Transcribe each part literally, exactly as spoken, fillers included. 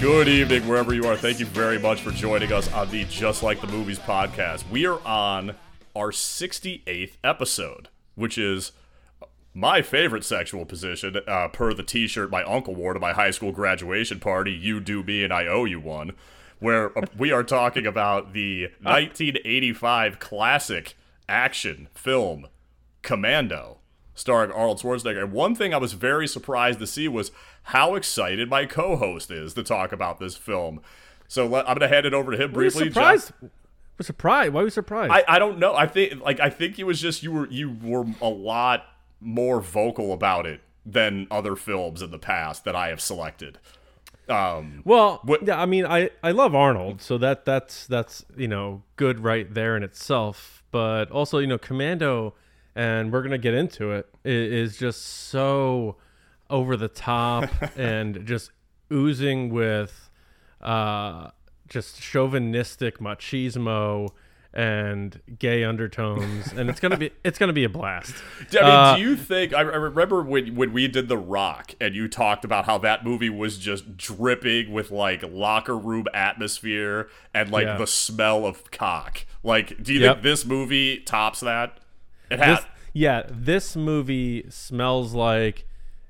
Good evening, wherever you are. Thank you very much for joining us on the Just Like the Movies podcast. We are on our sixty-eighth episode, which is my favorite sexual position, uh, per the t-shirt my uncle wore to my high school graduation party, You Do Me and I Owe You One, where uh, we are talking about the nineteen eighty-five classic action film, Commando, starring Arnold Schwarzenegger. And one thing I was very surprised to see was how excited my co-host is to talk about this film. So let, I'm going to hand it over to him briefly. We're surprised. John. We're surprised. Why are we surprised? I, I don't know. I think like I think it was just you were you were a lot more vocal about it than other films in the past that I have selected. Um, well, what, yeah, I mean, I, I love Arnold, so that that's that's you know good right there in itself. But also, you know, Commando, and we're gonna get into it, is just so over the top and just oozing with uh, just chauvinistic machismo and gay undertones, and it's gonna be it's gonna be a blast. I mean, uh, do you think? I remember when when we did The Rock, and you talked about how that movie was just dripping with like locker room atmosphere and like yeah. the smell of cock. Like, do you yep. think this movie tops that? It has. This, yeah, this movie smells like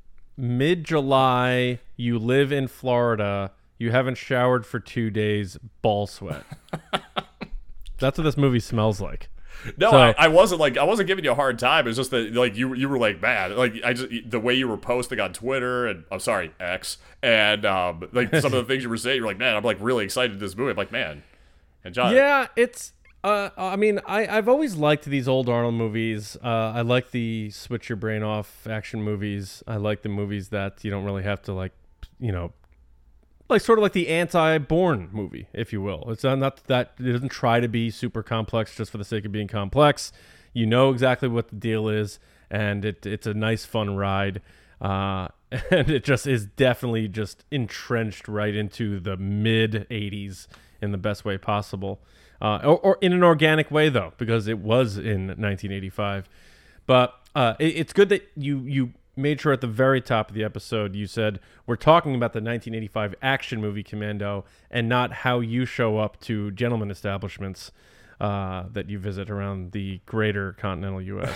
mid-July. You live in Florida. You haven't showered for two days. Ball sweat. That's what this movie smells like. No, so, I, I wasn't like I wasn't giving you a hard time. It's just that like you you were like mad. Like I just the way you were posting on Twitter and I'm sorry X and um like some of the things you were saying. You're like, man, I'm like really excited this movie. I'm like, man, and John. Yeah, it's. Uh, I mean, I I've always liked these old Arnold movies. Uh, I like the switch your brain off action movies. I like the movies that you don't really have to like, you know. Like sort of like the anti-Bourne movie, if you will. It's not that it doesn't try to be super complex just for the sake of being complex. You know exactly what the deal is, and it it's a nice, fun ride. Uh, and it just is definitely just entrenched right into the mid eighties in the best way possible, uh, or, or in an organic way though, because it was in nineteen eighty-five. But uh, it, it's good that you you. made sure at the very top of the episode you said we're talking about the nineteen eighty-five action movie Commando and not how you show up to gentlemen establishments uh, that you visit around the greater continental U S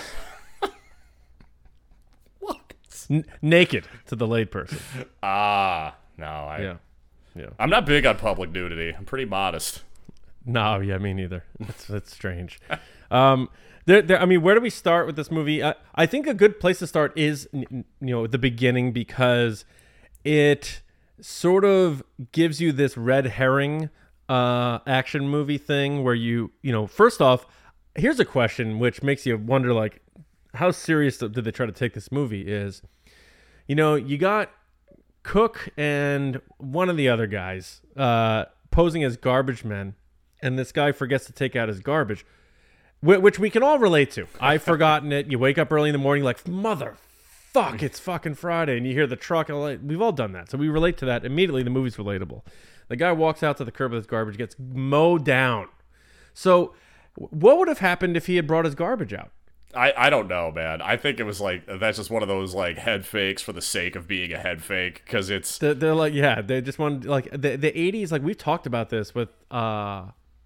What? N- naked to the layperson. Ah, no, I. Yeah, yeah. I'm not big on public nudity. I'm pretty modest. No, yeah, me neither. That's that's strange. Um, There, there, I mean, where do we start with this movie? Uh, I think a good place to start is, you know, the beginning, because it sort of gives you this red herring uh, action movie thing where you, you know, first off, here's a question which makes you wonder, like, how serious did they try to take this movie is, you know, you got Cook and one of the other guys uh, posing as garbage men, and this guy forgets to take out his garbage. Which we can all relate to. I've forgotten it. You wake up early in the morning like, mother fuck, it's fucking Friday. And you hear the truck. And like, we've all done that. So we relate to that. Immediately, the movie's relatable. The guy walks out to the curb with his garbage, gets mowed down. So what would have happened if he had brought his garbage out? I, I don't know, man. I think it was like, that's just one of those like head fakes for the sake of being a head fake. Because it's... They're, they're like, yeah, they just want, like, the, the eighties, like, we've talked about this with... uh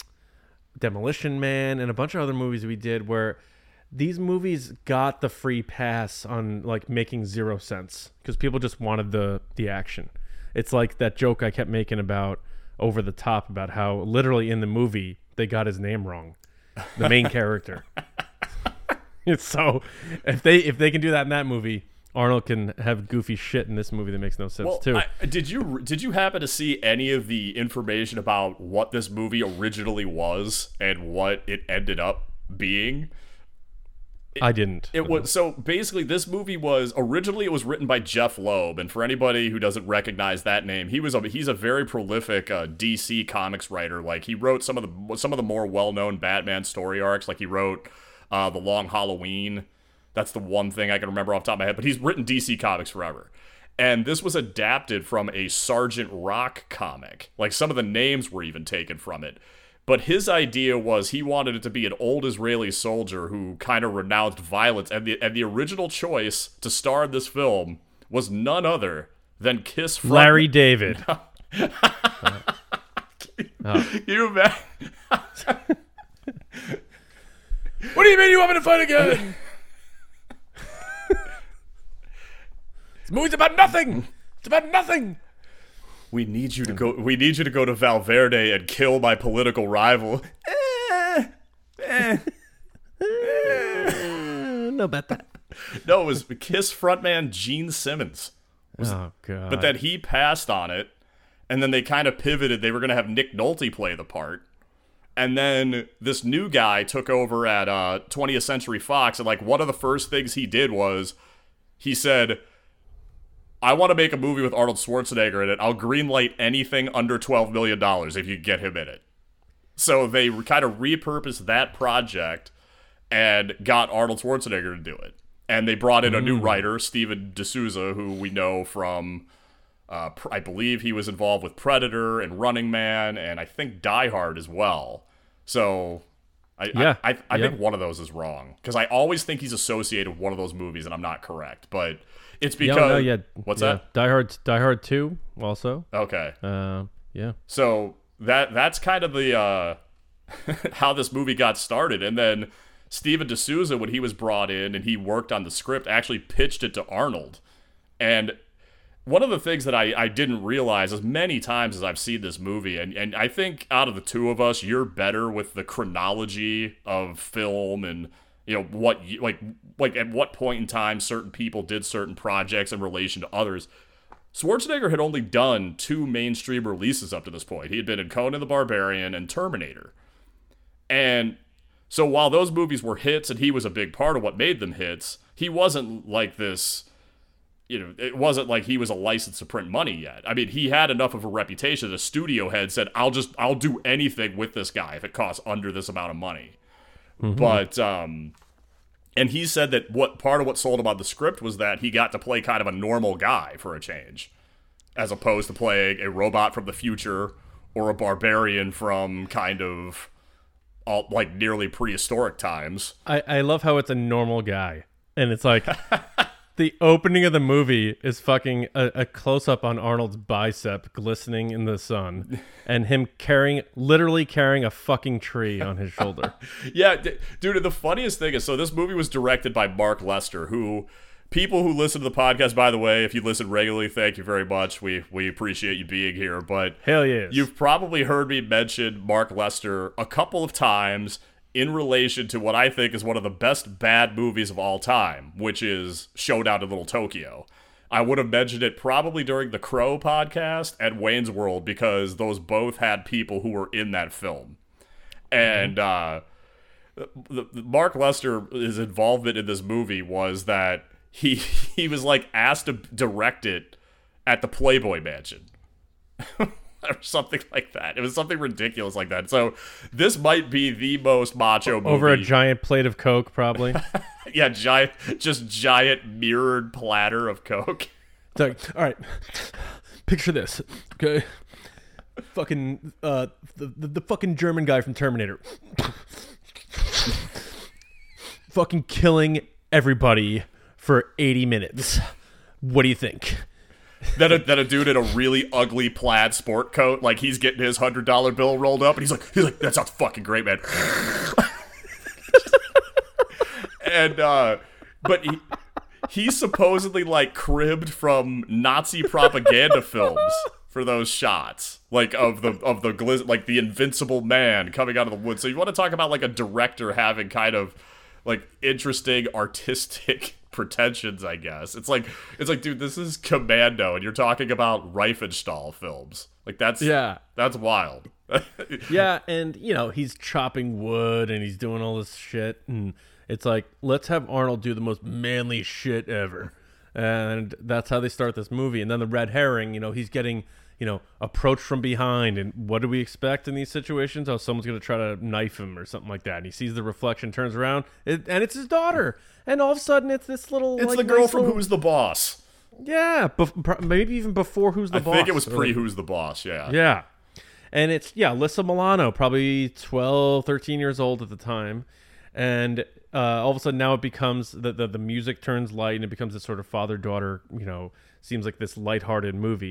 Demolition Man and a bunch of other movies we did where these movies got the free pass on like making zero sense because people just wanted the the action. It's like that joke I kept making about Over the Top about how literally in the movie they got his name wrong, the main character. It's so if they if they can do that in that movie, Arnold can have goofy shit in this movie that makes no sense well, too. I, did you did you happen to see any of the information about what this movie originally was and what it ended up being? It, I didn't. It was so basically this movie was originally it was written by Jeff Loeb, and for anybody who doesn't recognize that name, he was a he's a very prolific uh, D C comics writer. Like he wrote some of the some of the more well known Batman story arcs. Like he wrote uh, The Long Halloween. That's the one thing I can remember off the top of my head, but he's written D C comics forever. And this was adapted from a Sergeant Rock comic. Like some of the names were even taken from it. But his idea was he wanted it to be an old Israeli soldier who kind of renounced violence. And the and the original choice to star in this film was none other than Kiss from... Larry David. Oh. Can you imagine? What do you mean you want me to fight again? This movie's about nothing. It's about nothing. We need you to go. We need you to go to Valverde and kill my political rival. Eh, eh, eh. No about that. No, it was Kiss frontman Gene Simmons. Was, oh god! But then he passed on it, and then they kind of pivoted. They were going to have Nick Nolte play the part, and then this new guy took over at uh, twentieth Century Fox, and like one of the first things he did was he said, I want to make a movie with Arnold Schwarzenegger in it. I'll greenlight anything under twelve million dollars if you get him in it. So they kind of repurposed that project and got Arnold Schwarzenegger to do it. And they brought in a new writer, Steven D'Souza, who we know from, uh, I believe he was involved with Predator and Running Man, and I think Die Hard as well. So I, yeah. I, I, I yeah. think one of those is wrong. Because I always think he's associated with one of those movies, and I'm not correct. But... It's because yeah, no, yeah, what's yeah. that? Die Hard, Die Hard two, also. Okay. Uh, yeah. So that that's kind of the uh, how this movie got started, and then Steven D'Souza, when he was brought in and he worked on the script, actually pitched it to Arnold. And one of the things that I, I didn't realize as many times as I've seen this movie, and, and I think out of the two of us, you're better with the chronology of film and. You know, what, like, like at what point in time certain people did certain projects in relation to others. Schwarzenegger had only done two mainstream releases up to this point. He had been in Conan the Barbarian and Terminator. And so while those movies were hits and he was a big part of what made them hits, he wasn't like this, you know, it wasn't like he was a license to print money yet. I mean, he had enough of a reputation that a studio head said, I'll just, I'll do anything with this guy if it costs under this amount of money. Mm-hmm. But, um, and he said that what part of what sold about the script was that he got to play kind of a normal guy for a change, as opposed to playing a robot from the future or a barbarian from kind of all, like nearly prehistoric times. I, I love how it's a normal guy. And it's like the opening of the movie is fucking a, a close-up on Arnold's bicep glistening in the sun and him carrying, literally carrying a fucking tree on his shoulder. Yeah, d- dude, the funniest thing is, so this movie was directed by Mark Lester, who, people who listen to the podcast, by the way, if you listen regularly, thank you very much. We we appreciate you being here, but hell yes. You've probably heard me mention Mark Lester a couple of times in relation to what I think is one of the best bad movies of all time, which is Showdown in Little Tokyo. I would have mentioned it probably during the Crow podcast and Wayne's World because those both had people who were in that film. And uh, the, the Mark Lester, his involvement in this movie was that he he was like asked to direct it at the Playboy Mansion. Or something like that. It was something ridiculous like that. So this might be the most macho movie. Over a giant plate of Coke, probably. Yeah, giant, just giant mirrored platter of Coke. It's like, all right, picture this, okay? Fucking, uh, the, the, the fucking German guy from Terminator. Fucking killing everybody for eighty minutes. What do you think? Then a, then a dude in a really ugly plaid sport coat, like he's getting his hundred dollar bill rolled up, and he's like, he's like, that sounds fucking great, man. And uh, but he he's supposedly like cribbed from Nazi propaganda films for those shots, like of the of the gliz- like the Invincible Man coming out of the woods. So you want to talk about like a director having kind of like interesting artistic pretensions, I guess. It's like it's like, dude, this is Commando, and you're talking about Riefenstahl films. Like that's yeah, that's wild. Yeah, and you know he's chopping wood and he's doing all this shit, and it's like, let's have Arnold do the most manly shit ever, and that's how they start this movie. And then the red herring, you know, he's getting, you know, approached from behind, and what do we expect in these situations? Oh, someone's gonna try to knife him or something like that, and he sees the reflection, turns around, it, and it's his daughter. And all of a sudden, it's this little... It's like, the girl nice from little... Who's the Boss. Yeah, bef- maybe even before Who's the I Boss. I think it was pre like, Who's the Boss, yeah. Yeah. And it's, yeah, Alyssa Milano, probably twelve, thirteen years old at the time. And uh, all of a sudden now it becomes, the, the, the music turns light and it becomes this sort of father-daughter, you know, seems like this lighthearted movie.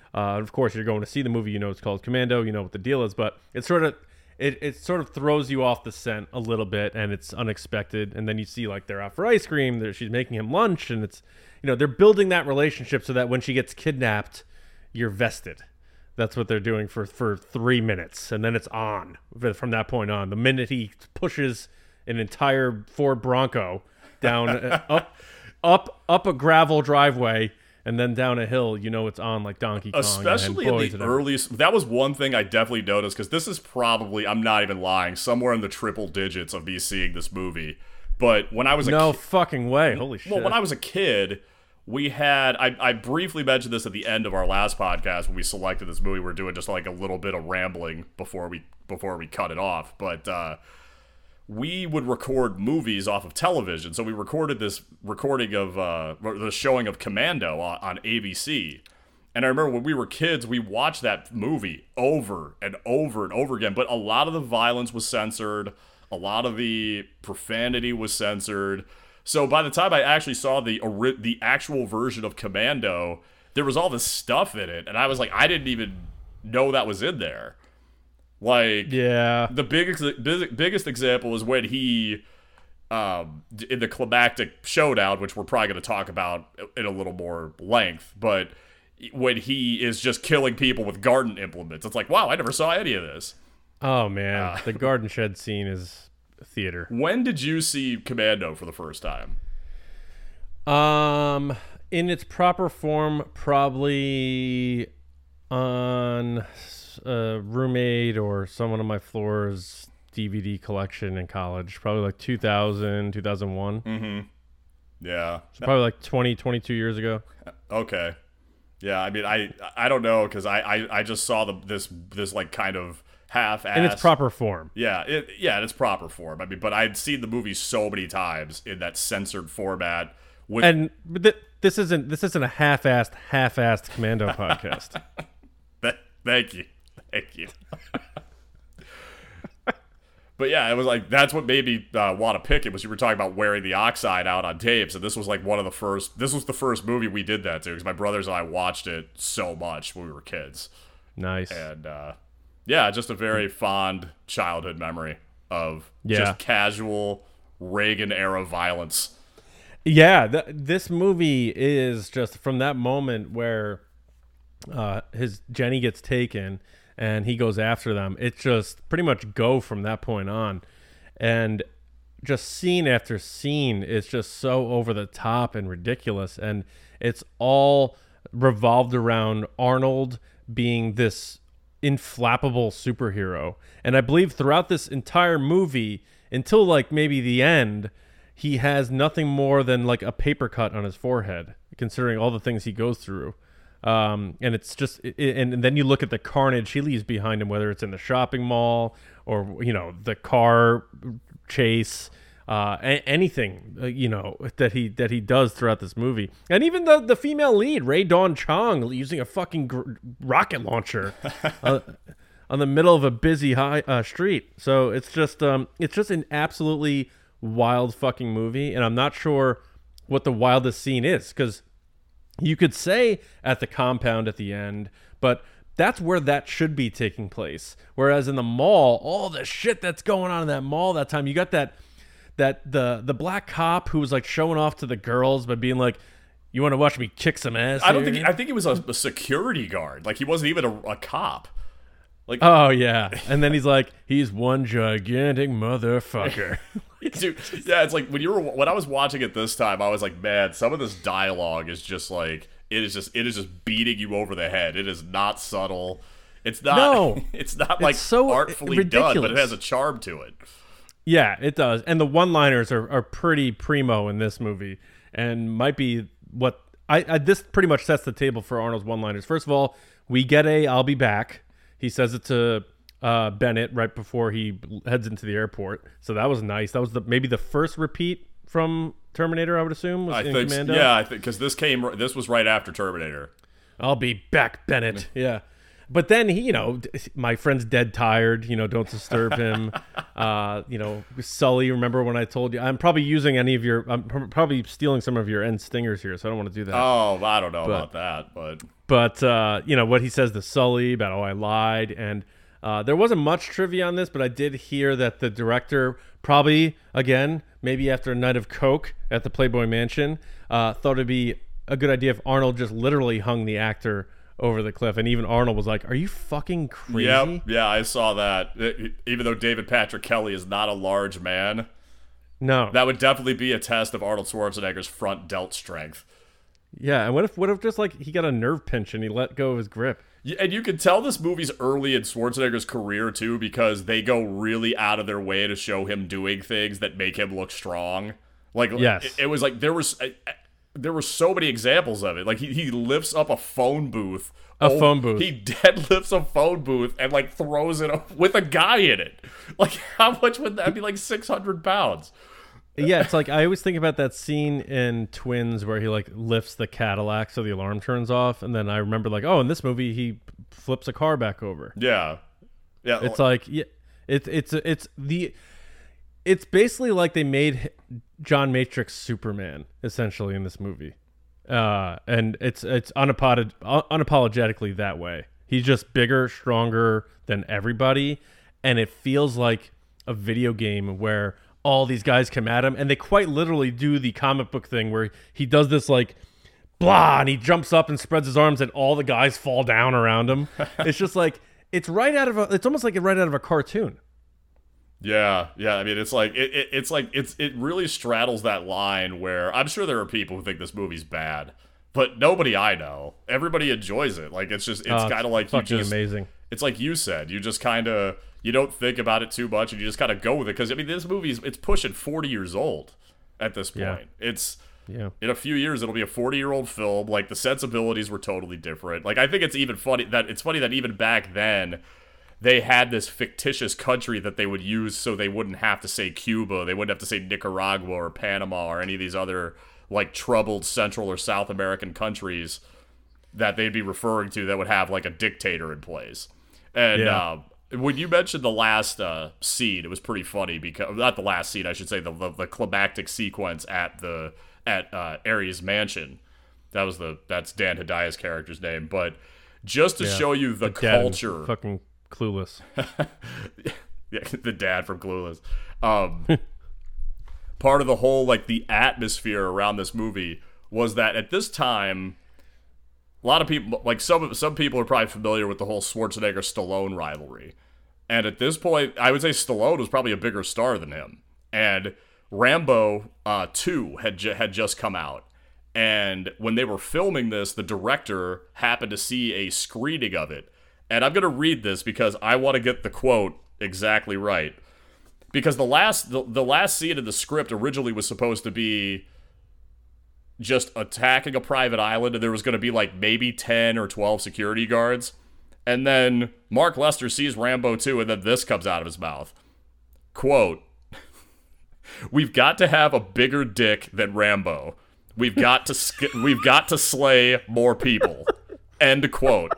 Uh, of course, you're going to see the movie. You know it's called Commando. You know what the deal is, but it sort of it it sort of throws you off the scent a little bit, and it's unexpected. And then you see like they're out for ice cream. They're, she's making him lunch, and it's you know they're building that relationship so that when she gets kidnapped, you're vested. That's what they're doing for, for three minutes, and then it's on from that point on. The minute he pushes an entire Ford Bronco down uh, up up up a gravel driveway and then down a hill, you know it's on like Donkey Kong. Especially in the earliest. That was one thing I definitely noticed, because this is probably, I'm not even lying, somewhere in the triple digits of me seeing this movie. But when I was a no ki- fucking way, holy shit! Well, when I was a kid. We had, I, I briefly mentioned this at the end of our last podcast when we selected this movie. We're doing just like a little bit of rambling before we before we cut it off. But uh, we would record movies off of television. So we recorded this recording of uh, the showing of Commando on, on A B C. And I remember when we were kids, we watched that movie over and over and over again. But a lot of the violence was censored. A lot of the profanity was censored. So by the time I actually saw the the actual version of Commando, there was all this stuff in it, and I was like, I didn't even know that was in there. Like, yeah, the biggest biggest example is when he, um, in the climactic showdown, which we're probably going to talk about in a little more length, but when he is just killing people with garden implements, it's like, wow, I never saw any of this. Oh man, uh, the garden shed scene is theater. When did you see Commando for the first time? Um, in its proper form, probably on a roommate or someone on my floor's D V D collection in college. Probably like two thousand, two thousand one. Mm-hmm. Yeah. So probably like twenty, twenty-two years ago. Okay. Yeah, I mean, I I don't know, because I, I, I just saw the this this like kind of half-assed in its proper form. Yeah, it, yeah, in its proper form. I mean, but I'd seen the movie so many times in that censored format. With and th- this isn't this isn't a half-assed, half-assed Commando podcast. Thank you, thank you. But yeah, it was like, that's what made me uh, want to pick it, was you were talking about wearing the oxide out on tapes, and this was like one of the first. This was the first movie we did that to, because my brothers and I watched it so much when we were kids. Nice. And uh, yeah, just a very fond childhood memory of yeah. just casual Reagan era violence. Yeah, th- this movie is just from that moment where uh, his Jenny gets taken and he goes after them. It's just pretty much go from that point on, and just scene after scene is just so over the top and ridiculous, and it's all revolved around Arnold being this inflappable superhero. And I believe throughout this entire movie, until like maybe the end, he has nothing more than like a paper cut on his forehead, considering all the things he goes through. Um, and it's just, it, and then you look at the carnage he leaves behind him, whether it's in the shopping mall or, you know, the car chase, uh, a- anything, uh, you know, that he, that he does throughout this movie. And even the, the female lead, Ray Dawn Chong, using a fucking gr- rocket launcher, uh, on the middle of a busy high, uh, street. So it's just, um, it's just an absolutely wild fucking movie. And I'm not sure what the wildest scene is, because you could say at the compound at the end, but that's where that should be taking place. Whereas in the mall, all the shit that's going on in that mall that time, you got that that the the black cop who was like showing off to the girls by being like, "You want to watch me kick some ass?" I don't here? think he, I think he was a, a security guard. Like, he wasn't even a, a cop. Like, oh yeah, and then he's like, "He's one gigantic motherfucker." Dude, yeah, it's like when you were when I was watching it this time, I was like, man, some of this dialogue is just like, it is just it is just beating you over the head. It is not subtle. It's not. No, it's not like it's so artfully ridiculous. done, but it has a charm to it. Yeah, it does. And the one-liners are, are pretty primo in this movie, and might be what I, I this pretty much sets the table for Arnold's one-liners. First of all, we get a "I'll be back." He says it to uh, Bennett right before he heads into the airport. So that was nice. That was the maybe the first repeat from Terminator, I would assume. Was I in think, Commando. yeah, I think because this came this was right after Terminator. I'll be back, Bennett. Yeah. but then he, you know, my friend's dead tired. You know, don't disturb him. uh, you know, Sully. Remember when I told you? I'm probably using any of your. I'm pr- probably stealing some of your end stingers here, so I don't want to do that. Oh, I don't know but, about that, but but uh, you know what he says to Sully about, oh, I lied, and uh, there wasn't much trivia on this, but I did hear that the director probably, again, maybe after a night of coke at the Playboy Mansion, uh, thought it'd be a good idea if Arnold just literally hung the actor over the cliff, and even Arnold was like, are you fucking crazy? Yep, yeah, I saw that. It, even though David Patrick Kelly is not a large man, no, that would definitely be a test of Arnold Schwarzenegger's front delt strength. Yeah, and what if what if just like he got a nerve pinch and he let go of his grip? Yeah, and you can tell this movie's early in Schwarzenegger's career too, because they go really out of their way to show him doing things that make him look strong. Like, yes. it, it was like there was uh, there were so many examples of it. Like he, he lifts up a phone booth. A oh, phone booth. He deadlifts a phone booth and like throws it up with a guy in it. Like, how much would that be? Like six hundred pounds. Yeah, it's like I always think about that scene in Twins where he like lifts the Cadillac so the alarm turns off, and then I remember like, oh, in this movie he flips a car back over. Yeah, yeah. It's like yeah, it's it's it's the it's basically like they made John Matrix Superman essentially in this movie, uh, and it's it's unapolog- unapologetically that way. He's just bigger, stronger than everybody, and it feels like a video game where all these guys come at him, and they quite literally do the comic book thing where he does this like blah, and he jumps up and spreads his arms, and all the guys fall down around him. It's just like it's right out of a. It's almost like it right out of a cartoon. Yeah, yeah. I mean, it's like it, it. It's like it's it really straddles that line where I'm sure there are people who think this movie's bad, but nobody I know, everybody enjoys it. Like it's just it's Oh, kind of like you fucking just amazing. It's like you said, you just kind of you don't think about it too much, and you just kind of go with it because I mean, this movie's it's pushing forty years old at this point. Yeah. It's Yeah. in a few years it'll be a forty year old film. Like the sensibilities were totally different. Like I think it's even funny that it's funny that even back then they had this fictitious country that they would use so they wouldn't have to say Cuba, they wouldn't have to say Nicaragua or Panama or any of these other like troubled Central or South American countries that they'd be referring to that would have like a dictator in place. And Yeah. uh, when you mentioned the last uh, scene, it was pretty funny because not the last scene, I should say the the, the climactic sequence at the at uh, Ares' mansion. That was the that's Dan Hidaya's character's name, but just to Yeah. show you the, The dad in culture, fucking Clueless. yeah, the dad from Clueless. Um, part of the whole like the atmosphere around this movie was that at this time, a lot of people like some some people are probably familiar with the whole Schwarzenegger Stallone rivalry, and at this point, I would say Stallone was probably a bigger star than him. And Rambo uh, two had ju- had just come out, and when they were filming this, the director happened to see a screening of it. And I'm going to read this because I want to get the quote exactly right. Because the last the, the last scene in the script originally was supposed to be just attacking a private island, and there was going to be like maybe ten or twelve security guards. And then Mark Lester sees Rambo two, and then this comes out of his mouth. Quote, "We've got to have a bigger dick than Rambo. We've got to sk- we've got to slay more people." End quote.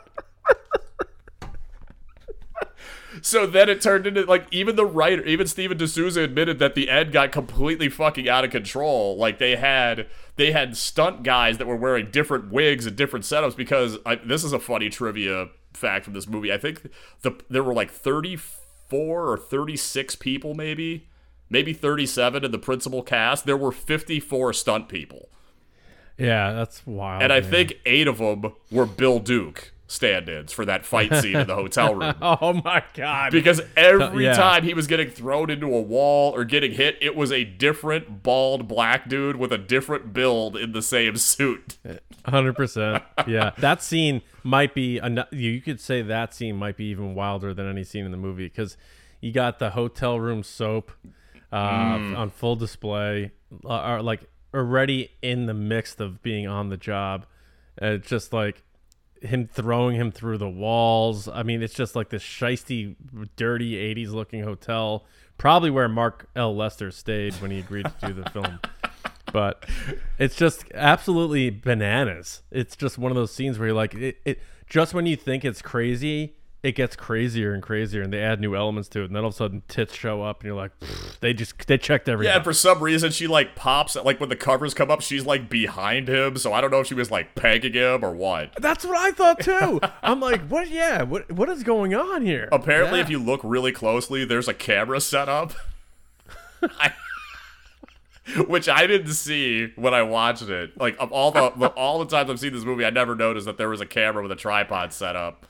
So then it turned into, like, even the writer, even Steven D'Souza admitted that the end got completely fucking out of control. Like, they had they had stunt guys that were wearing different wigs and different setups because, I, this is a funny trivia fact from this movie. I think the there were, like, thirty-four or thirty-six people, maybe. Maybe thirty-seven in the principal cast. There were fifty-four stunt people. Yeah, that's wild. And I man. think eight of them were Bill Duke stand-ins for that fight scene in the hotel room. Oh my god. Because every Yeah. time he was getting thrown into a wall or getting hit, it was a different bald black dude with a different build in the same suit. one hundred percent. Yeah. That scene might be, an- you could say that scene might be even wilder than any scene in the movie because you got the hotel room soap uh, Mm. on full display, uh, are like already in the mix of being on the job. Uh, it's just like him throwing him through the walls. I mean, it's just like this shisty, dirty eighties looking hotel, probably where Mark L. Lester stayed when he agreed to do the film. But it's just absolutely bananas. It's just one of those scenes where you're like, it, it just when you think it's crazy, it gets crazier and crazier, and they add new elements to it, and then all of a sudden tits show up, and you're like, they just they checked everything. Yeah, and for some reason she like pops, like when the covers come up, she's like behind him, so I don't know if she was like pegging him or what. That's what I thought too. I'm like, what? Yeah, what? What is going on here? Apparently, yeah. if you look really closely, there's a camera set up, I, which I didn't see when I watched it. Like of all the all the times I've seen this movie, I never noticed that there was a camera with a tripod set up.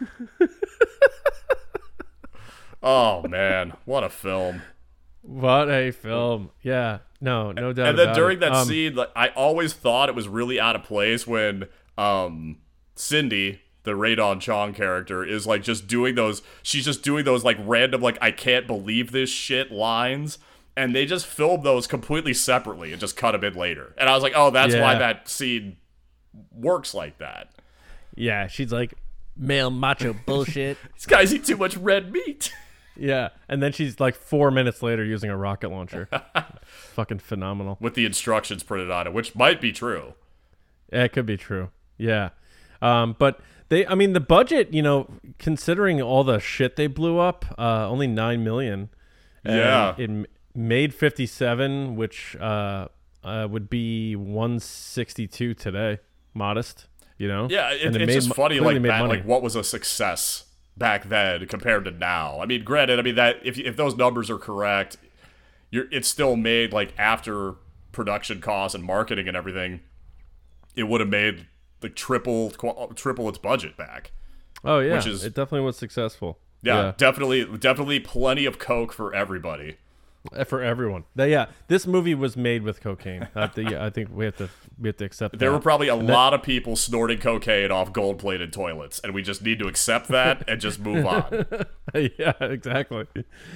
Oh man, what a film! What a film! Yeah, no, no doubt. And then about during it. that um, scene, like, I always thought it was really out of place when um, Cindy, the Radon Chong character, is like just doing those. She's just doing those like random, like I can't believe this shit lines, and they just filmed those completely separately and just cut them in later. And I was like, oh, that's yeah. why that scene works like that. Yeah, she's like male macho bullshit. These guys eat too much red meat. Yeah, and then she's like four minutes later using a rocket launcher. Fucking phenomenal. With the instructions printed on it, which might be true. Yeah, it could be true. Yeah. Um, but they, I mean, the budget, you know, considering all the shit they blew up, uh, only nine million. Yeah. It m- made fifty-seven, which uh, uh, would be one sixty-two today. Modest, you know? Yeah, it, And it's made just mo- funny, clearly like made that, money. like what was a success back then compared to now. I mean, granted, I mean that if if those numbers are correct, you're it's still made like after production costs and marketing and everything, it would have made like triple triple its budget back. Oh yeah, which is, it definitely was successful. Yeah, yeah, definitely, definitely plenty of coke for everybody. For everyone. That, yeah, this movie was made with cocaine. I think, yeah, I think we have to we have to accept There that. were probably a And lot of people snorting cocaine off gold-plated toilets, and we just need to accept that and just move on. Yeah, exactly.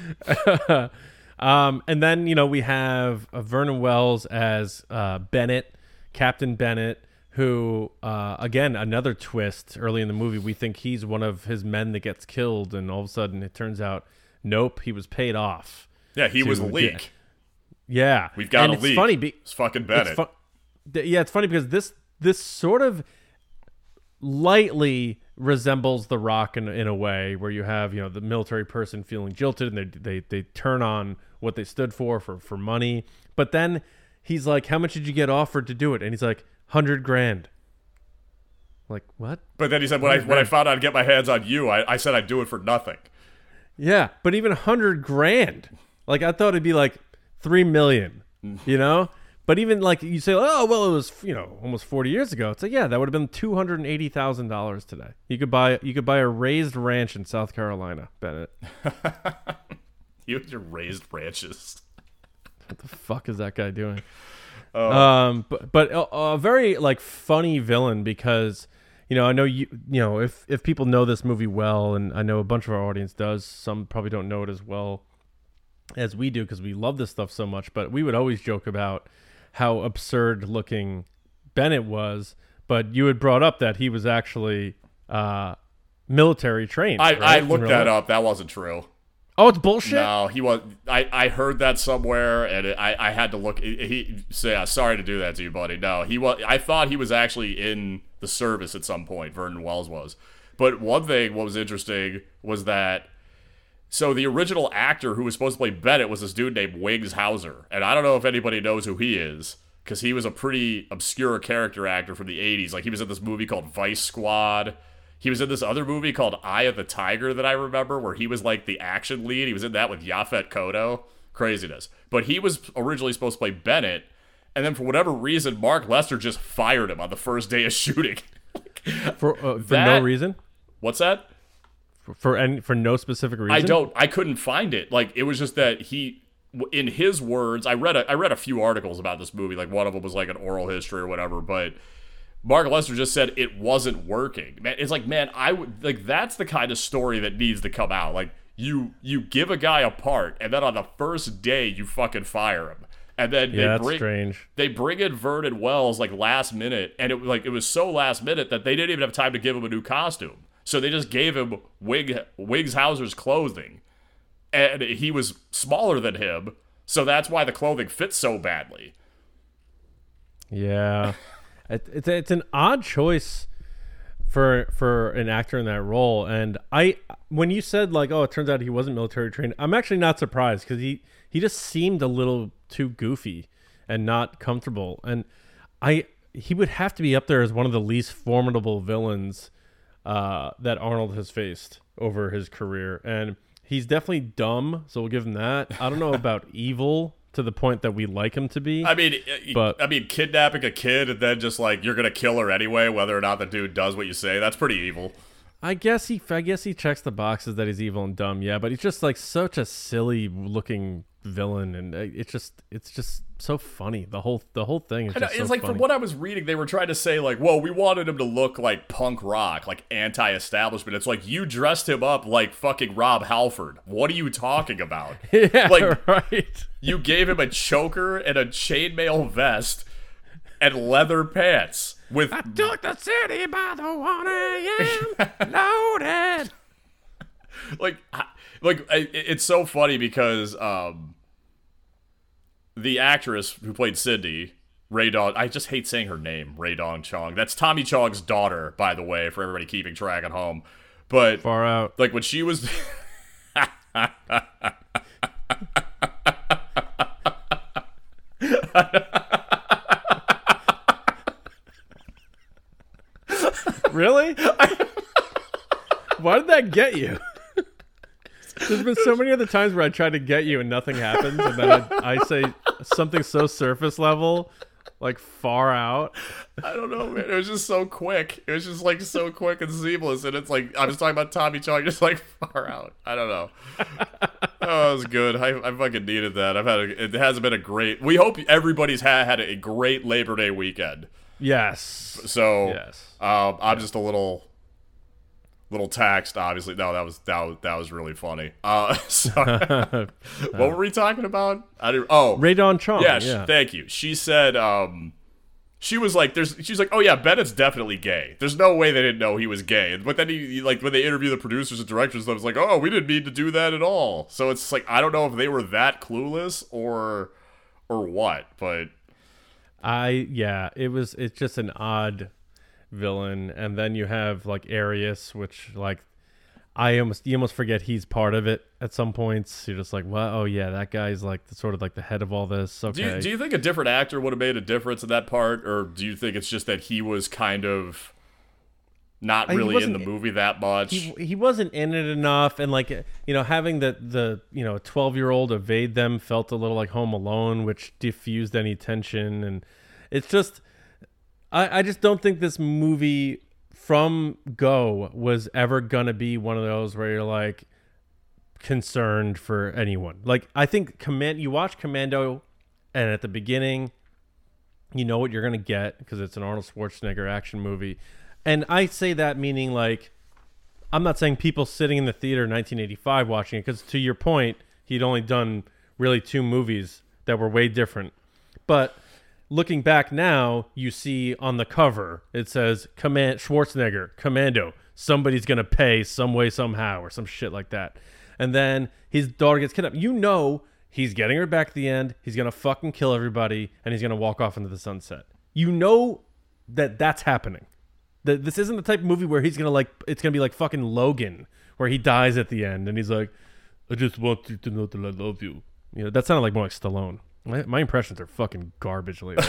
um, and then, you know, we have uh, Vernon Wells as uh, Bennett, Captain Bennett, who, uh, again, another twist early in the movie. We think he's one of his men that gets killed, and all of a sudden it turns out, nope, he was paid off. Yeah, he to, was a leak. Yeah. We've got and a it's leak. Funny be- it's fucking Bennett. It's fu- yeah, it's funny because this this sort of lightly resembles The Rock in, in a way where you have, you know, the military person feeling jilted and they they they turn on what they stood for for for money. But then he's like, how much did you get offered to do it? And he's like, hundred grand. Like, what? But then he said, when I when I found out I'd get my hands on you, I, I said I'd do it for nothing. Yeah, but even hundred grand. Like, I thought it'd be like three million, you know? But even like you say, oh, well, it was, you know, almost forty years ago. It's like, yeah, that would have been two hundred eighty thousand dollars today. You could buy you could buy a raised ranch in South Carolina, Bennett. You and your raised ranches. What the fuck is that guy doing? Oh. Um, but but a, a very like funny villain because, you know, I know you you know if if people know this movie well, and I know a bunch of our audience does, some probably don't know it as well as we do because we love this stuff so much. But we would always joke about how absurd looking Bennett was. But you had brought up that he was actually uh, military trained. I, right? I In looked real that life? up. That wasn't true. Oh, it's bullshit. No, he was. I, I heard that somewhere, and it, I I had to look. He, he say, uh, sorry to do that to you, buddy. No, he was. I thought he was actually in the service at some point. Vernon Wells was. But one thing, what was interesting was that. So the original actor who was supposed to play Bennett was this dude named Wiggs Hauser, and I don't know if anybody knows who he is because he was a pretty obscure character actor from the eighties. Like he was in this movie called Vice Squad. He was in this other movie called Eye of the Tiger that I remember where he was like the action lead. He was in that with Yaphet Kotto. Craziness. But he was originally supposed to play Bennett, and then for whatever reason, Mark Lester just fired him on the first day of shooting. For uh, for That- no reason. What's that? For for, any, for no specific reason. I don't. I couldn't find it. Like it was just that he, in his words, I read a I read a few articles about this movie. Like one of them was like an oral history or whatever. But Mark Lester just said it wasn't working. Man, it's like man, I would like that's the kind of story that needs to come out. Like you you give a guy a part, and then on the first day you fucking fire him. And then Yeah, they that's bring strange. they bring in Vernon Wells like last minute, and it like it was so last minute that they didn't even have time to give him a new costume. So they just gave him Wig Wiggs Hauser's clothing, and he was smaller than him, so that's why the clothing fits so badly. Yeah, it, it's it's an odd choice for for an actor in that role. And I, when you said like, oh, it turns out he wasn't military trained, I'm actually not surprised because he he just seemed a little too goofy and not comfortable. And I he would have to be up there as one of the least formidable villains uh, that Arnold has faced over his career. And he's definitely dumb, so we'll give him that. I don't know about evil to the point that we like him to be. I mean, but I mean, kidnapping a kid and then just like you're gonna kill her anyway, whether or not the dude does what you say—that's pretty evil. I guess he, I guess he checks the boxes that he's evil and dumb, yeah. But he's just like such a silly-looking villain, and it's just, it's just so funny. The whole, the whole thing is. I know, just it's so like funny. From what I was reading, they were trying to say like, well, we wanted him to look like punk rock, like anti-establishment. It's like you dressed him up like fucking Rob Halford. What are you talking about? Yeah, like, right. You gave him a choker and a chainmail vest and leather pants with. I took the city by the one a.m. loaded. Like, like it's so funny because um, the actress who played Cindy, Rae Dawn, I just hate saying her name, Rae Dawn Chong. That's Tommy Chong's daughter, by the way, for everybody keeping track at home. But far out. Like when she was. Really? Why did that get you? There's been so many other times where I try to get you and nothing happens, and then I, I say something so surface level, like far out. I don't know, man. It was just so quick. It was just like so quick and seamless, and it's like I was talking about Tommy Chong, just like far out. I don't know. Oh, it was good. I, I fucking needed that. I've had a, it hasn't been a great. We hope everybody's had had a great Labor Day weekend. Yes. So yes. Um, I'm just a little, little taxed. Obviously, no, that was that was that was really funny. Uh, sorry. What were we talking about? I didn't, oh, Rae Dawn Chong. Yeah, yeah. She, thank you. She said, um, she was like, "There's." She's like, "Oh yeah, Bennett's definitely gay. There's no way they didn't know he was gay." But then he, he like when they interview the producers and directors, I was like, "Oh, we didn't mean to do that at all." So it's like I don't know if they were that clueless or, or what, but. I yeah, it was it's just an odd villain, and then you have like Arius, which like I almost you almost forget he's part of it at some points. You're just like, well, oh yeah, that guy's like the, sort of like the head of all this. Okay. Do you, do you think a different actor would have made a difference in that part, or do you think it's just that he was kind of not really in the movie that much? He, he wasn't in it enough, and like you know, having the the you know twelve year old evade them felt a little like Home Alone, which diffused any tension, and it's just I, I just don't think this movie from go was ever gonna be one of those where you're like concerned for anyone. Like I think command you watch Commando, and at the beginning, you know what you're gonna get because it's an Arnold Schwarzenegger action movie. And I say that meaning like, I'm not saying people sitting in the theater in nineteen eighty-five watching it, because to your point, he'd only done really two movies that were way different. But looking back now, you see on the cover, it says Command Schwarzenegger, Commando, somebody's going to pay some way, somehow, or some shit like that. And then his daughter gets kidnapped. You know he's getting her back at the end. He's going to fucking kill everybody, and he's going to walk off into the sunset. You know that that's happening. That this isn't the type of movie where he's gonna like it's gonna be like fucking Logan, where he dies at the end and he's like, I just want you to know that I love you. You know, that sounded like more like Stallone. My, my impressions are fucking garbage lately.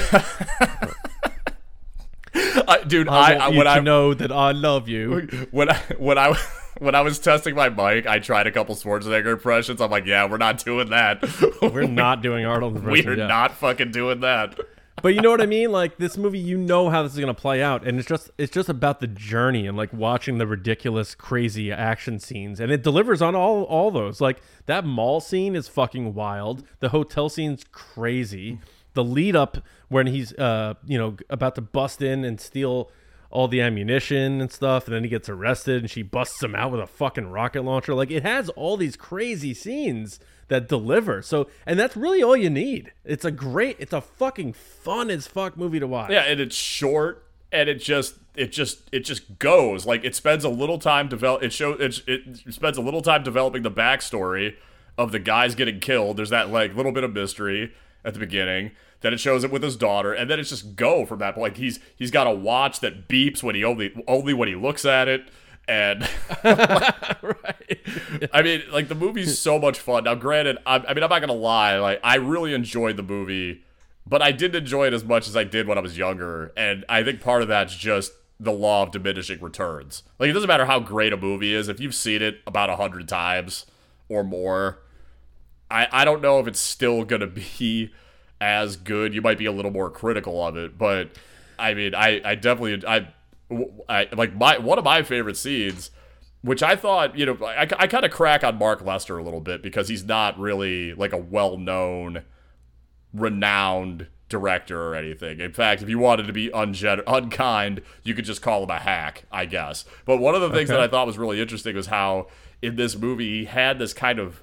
I, dude, I, I, want I you when to I know that I love you. When I when I when I was testing my mic, I tried a couple Schwarzenegger impressions. I'm like, yeah, we're not doing that. We're not doing Arnold impressions. We're yet. not fucking doing that. But you know what I mean? Like this movie, you know how this is gonna play out, and it's just it's just about the journey and like watching the ridiculous, crazy action scenes, and it delivers on all all those. Like that mall scene is fucking wild. The hotel scene's crazy. The lead up when he's uh you know about to bust in and steal all the ammunition and stuff, and then he gets arrested, and she busts him out with a fucking rocket launcher. Like it has all these crazy scenes that deliver. So, and that's really all you need. It's a great, it's a fucking fun as fuck movie to watch. Yeah, and it's short, and it just, it just, it just goes. Like it spends a little time develop. It show it, it spends a little time developing the backstory of the guys getting killed. There's that like little bit of mystery, at the beginning. Then it shows him with his daughter, and then it's just go from that point. Like he's he's got a watch that beeps when he only only when he looks at it, and right. I mean, like the movie's so much fun. Now, granted, I, I mean, I'm not gonna lie, like I really enjoyed the movie, but I didn't enjoy it as much as I did when I was younger, and I think part of that's just the law of diminishing returns. Like it doesn't matter how great a movie is if you've seen it about a hundred times or more. I I don't know if it's still gonna be as good. You might be a little more critical of it, but I mean, I, I definitely, I, I, like my, one of my favorite scenes, which I thought, you know, I, I kind of crack on Mark Lester a little bit because he's not really like a well-known, renowned director or anything. In fact, if you wanted to be ungen- unkind, you could just call him a hack, I guess. But one of the things okay. that I thought was really interesting was how in this movie he had this kind of,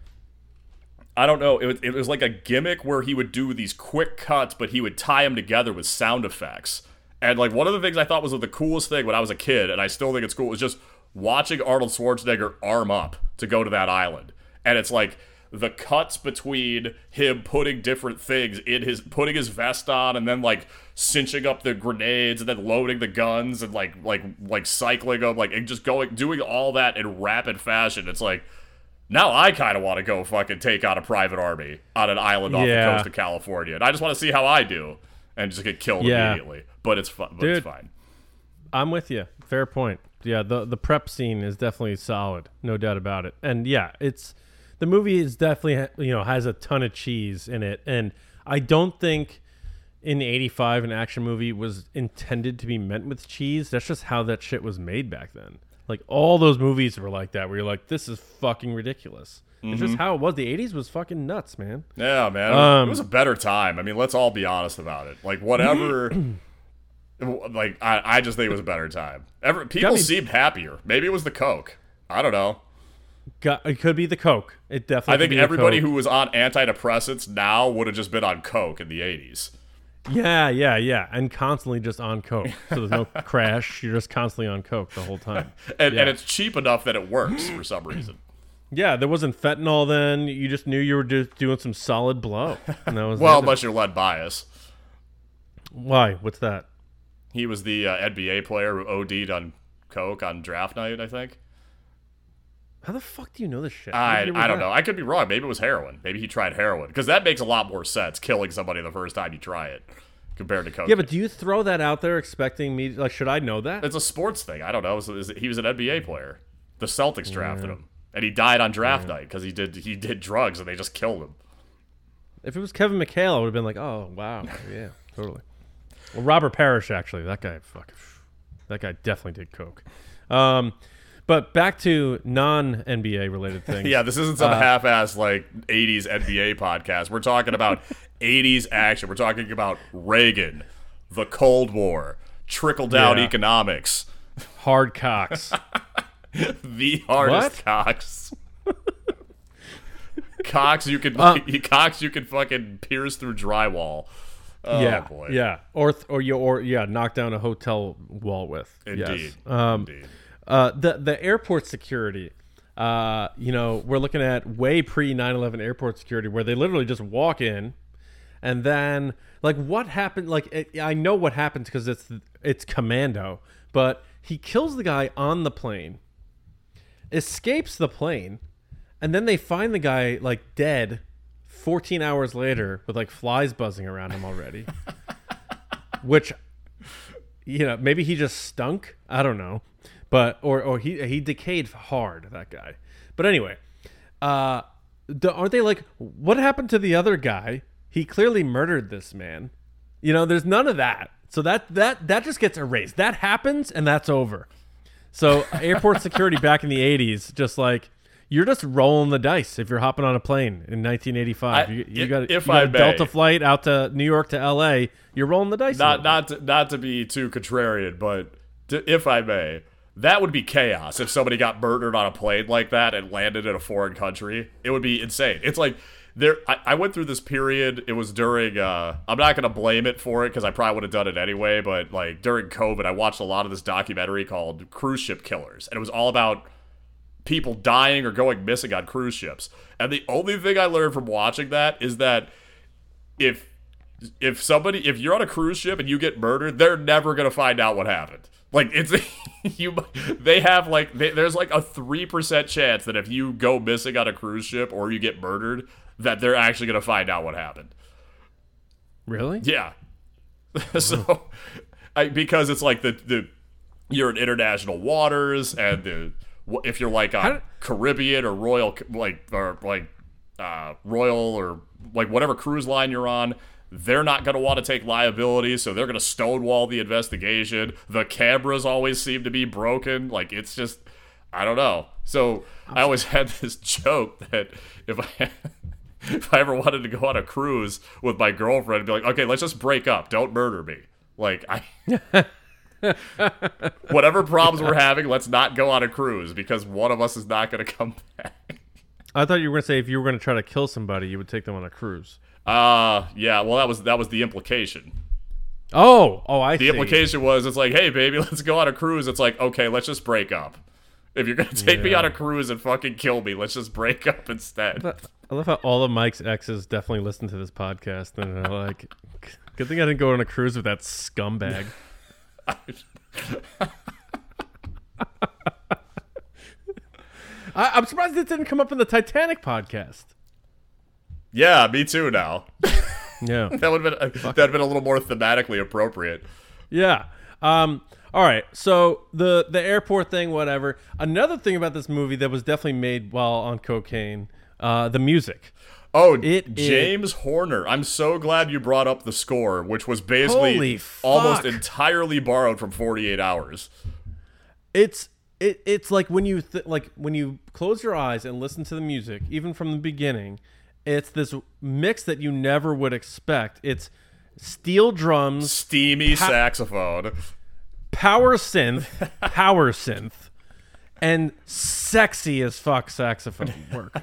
I don't know, it was, it was like a gimmick where he would do these quick cuts, but he would tie them together with sound effects. And like one of the things I thought was the coolest thing when I was a kid, and I still think it's cool, was just watching Arnold Schwarzenegger arm up to go to that island. And it's like the cuts between him putting different things in his, putting his vest on, and then like cinching up the grenades, and then loading the guns, and like like like cycling them, like and just going doing all that in rapid fashion. It's like, now I kind of want to go fucking take on a private army on an island off yeah. the coast of California. And I just want to see how I do and just get killed yeah. immediately. But it's fun. But Dude, it's fine. I'm with you. Fair point. Yeah, the the prep scene is definitely solid. No doubt about it. And yeah, it's the movie is definitely, you know, has a ton of cheese in it. And I don't think in eighty-five an action movie was intended to be meant with cheese. That's just how that shit was made back then. Like, all those movies were like that, where you're like, this is fucking ridiculous. Mm-hmm. It's just how it was. The eighties was fucking nuts, man. Yeah, man. Um, it was a better time. I mean, let's all be honest about it. Like, whatever... like, I, I just think it was a better time. Every, people me, seemed happier. Maybe it was the Coke. I don't know. Got, it could be the Coke. It definitely I think everybody who was on antidepressants now would have just been on Coke in the eighties. Yeah, yeah, yeah, and constantly just on Coke. So there's no crash. You're just constantly on Coke the whole time. and, yeah. and it's cheap enough that it works for some reason. Yeah, there wasn't fentanyl then. You just knew you were just doing some solid blow. And that was well, unless you're Len Bias. Why? What's that? He was the uh, N B A player who O D'd on Coke on draft night, I think. How the fuck do you know this shit? I I don't know. I could be wrong. Maybe it was heroin. Maybe he tried heroin. Because that makes a lot more sense, killing somebody the first time you try it, compared to coke. Yeah, but do you throw that out there expecting me... Like, should I know that? It's a sports thing. I don't know. It was, he was an N B A player. The Celtics drafted yeah. him. And he died on draft yeah. night because he did he did drugs and they just killed him. If it was Kevin McHale, I would have been like, oh, wow. Yeah, totally. Well, Robert Parrish, actually. That guy, fuck, that guy definitely did coke. Um... But back to non-N B A related things. Yeah, this isn't some uh, half-ass like eighties N B A podcast. We're talking about eighties action. We're talking about Reagan, the Cold War, trickle-down yeah. economics. Hard cocks. The hardest what? cocks. Cocks you can uh, cocks you can fucking pierce through drywall. Oh yeah, boy. Yeah. Or or you or yeah, knock down a hotel wall with. Indeed. Yes. Um, Indeed. Uh, the the airport security, uh, you know, we're looking at way pre nine eleven airport security where they literally just walk in, and then like what happened? Like it, I know what happened because it's it's Commando, but he kills the guy on the plane, escapes the plane, and then they find the guy like dead, fourteen hours later with like flies buzzing around him already, which, you know, maybe he just stunk. I don't know. But or or he he decayed hard, that guy. But anyway, uh, the, aren't they like, what happened to the other guy? He clearly murdered this man. You know, there's none of that. So that that that just gets erased. That happens and that's over. So airport security back in the eighties, just like you're just rolling the dice if you're hopping on a plane in nineteen eighty-five. I, you, you got, you got a Delta flight out to New York to L A. You're rolling the dice. Not not to, not to be too contrarian, but to, if I may. That would be chaos if somebody got murdered on a plane like that and landed in a foreign country. It would be insane. It's like there. I, I went through this period. It was during. Uh, I'm not gonna blame it for it because I probably would have done it anyway. But like during COVID, I watched a lot of this documentary called Cruise Ship Killers, and it was all about people dying or going missing on cruise ships. And the only thing I learned from watching that is that if if somebody if you're on a cruise ship and you get murdered, they're never gonna find out what happened. Like it's you, they have like they, there's like a three percent chance that if you go missing on a cruise ship or you get murdered, that they're actually gonna find out what happened. Really? Yeah. so, I, because it's like the the you're in international waters, and the if you're like on did, Caribbean or Royal like or like uh, Royal or like whatever cruise line you're on. They're not going to want to take liability, so they're going to stonewall the investigation. The cameras always seem to be broken. Like, it's just, I don't know. So I always had this joke that if I if I ever wanted to go on a cruise with my girlfriend, I'd be like, okay, let's just break up. Don't murder me. Like, I... whatever problems we're having, let's not go on a cruise because one of us is not going to come back. I thought you were going to say if you were going to try to kill somebody, you would take them on a cruise. Uh, yeah, well, that was that was the implication. Oh, oh, I The see. implication was, it's like, hey, baby, let's go on a cruise. It's like, okay, let's just break up. If you're going to take yeah. me on a cruise and fucking kill me, let's just break up instead. I love how all of Mike's exes definitely listen to this podcast and are like, good thing I didn't go on a cruise with that scumbag. I, I'm surprised it didn't come up in the Titanic podcast. Yeah, me too now. Yeah. that would have been, that'd have been a little more thematically appropriate. Yeah. Um, all right. So the, the airport thing, whatever. Another thing about this movie that was definitely made while on cocaine, uh, the music. Oh, It James is- Horner. I'm so glad you brought up the score, which was basically Holy almost fuck. entirely borrowed from forty-eight hours. It's it, it's like when you th- like when you close your eyes and listen to the music, even from the beginning, it's this mix that you never would expect. It's steel drums, Steamy saxophone. power synth, power synth, and sexy as fuck saxophone work.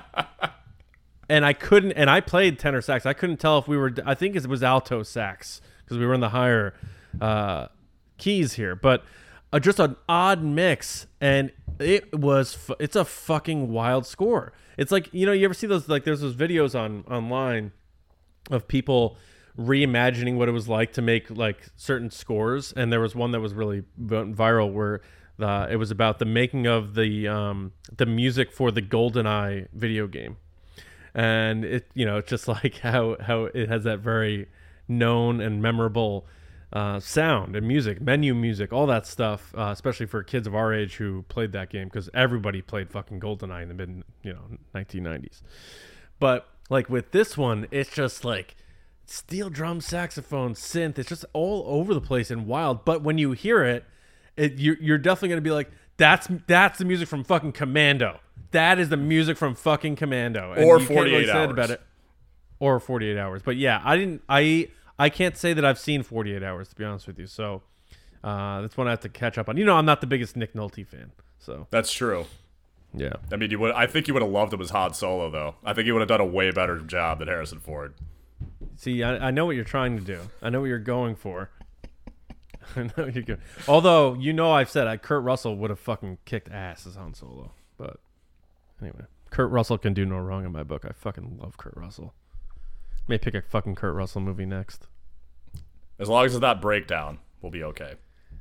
And I couldn't, and I played tenor sax. I couldn't tell if we were, I think it was alto sax because we were in the higher uh, keys here, but uh, just an odd mix. And it was, fu- it's a fucking wild score. It's like, you know, you ever see those, like there's those videos on online of people reimagining what it was like to make like certain scores. And there was one that was really viral where uh, it was about the making of the, um, the music for the GoldenEye video game. And it, you know, it's just like how, how it has that very known and memorable uh, sound and music, menu music, all that stuff, uh, especially for kids of our age who played that game, because everybody played fucking GoldenEye in the mid, you know, nineteen nineties. But like with this one, it's just like steel drum, saxophone, synth. It's just all over the place and wild. But when you hear it, it you're, you're definitely gonna be like, that's that's the music from fucking Commando. That is the music from fucking Commando. And Or you can't really forty-eight say that hours. about it. Or forty-eight hours. But yeah, I didn't I I can't say that I've seen forty-eight hours, to be honest with you. So uh, that's one I have to catch up on. You know, I'm not the biggest Nick Nolte fan. So That's true. yeah. I mean, you would. I think you would have loved him as Han Solo, though. I think he would have done a way better job than Harrison Ford. See, I, I know what you're trying to do. I know what you're going for. I know what you're going. Although, you know, I've said I, Kurt Russell would have fucking kicked ass as Han Solo. But anyway, Kurt Russell can do no wrong in my book. I fucking love Kurt Russell. May pick a fucking Kurt Russell movie next. As long as it's not Breakdown, we'll be okay.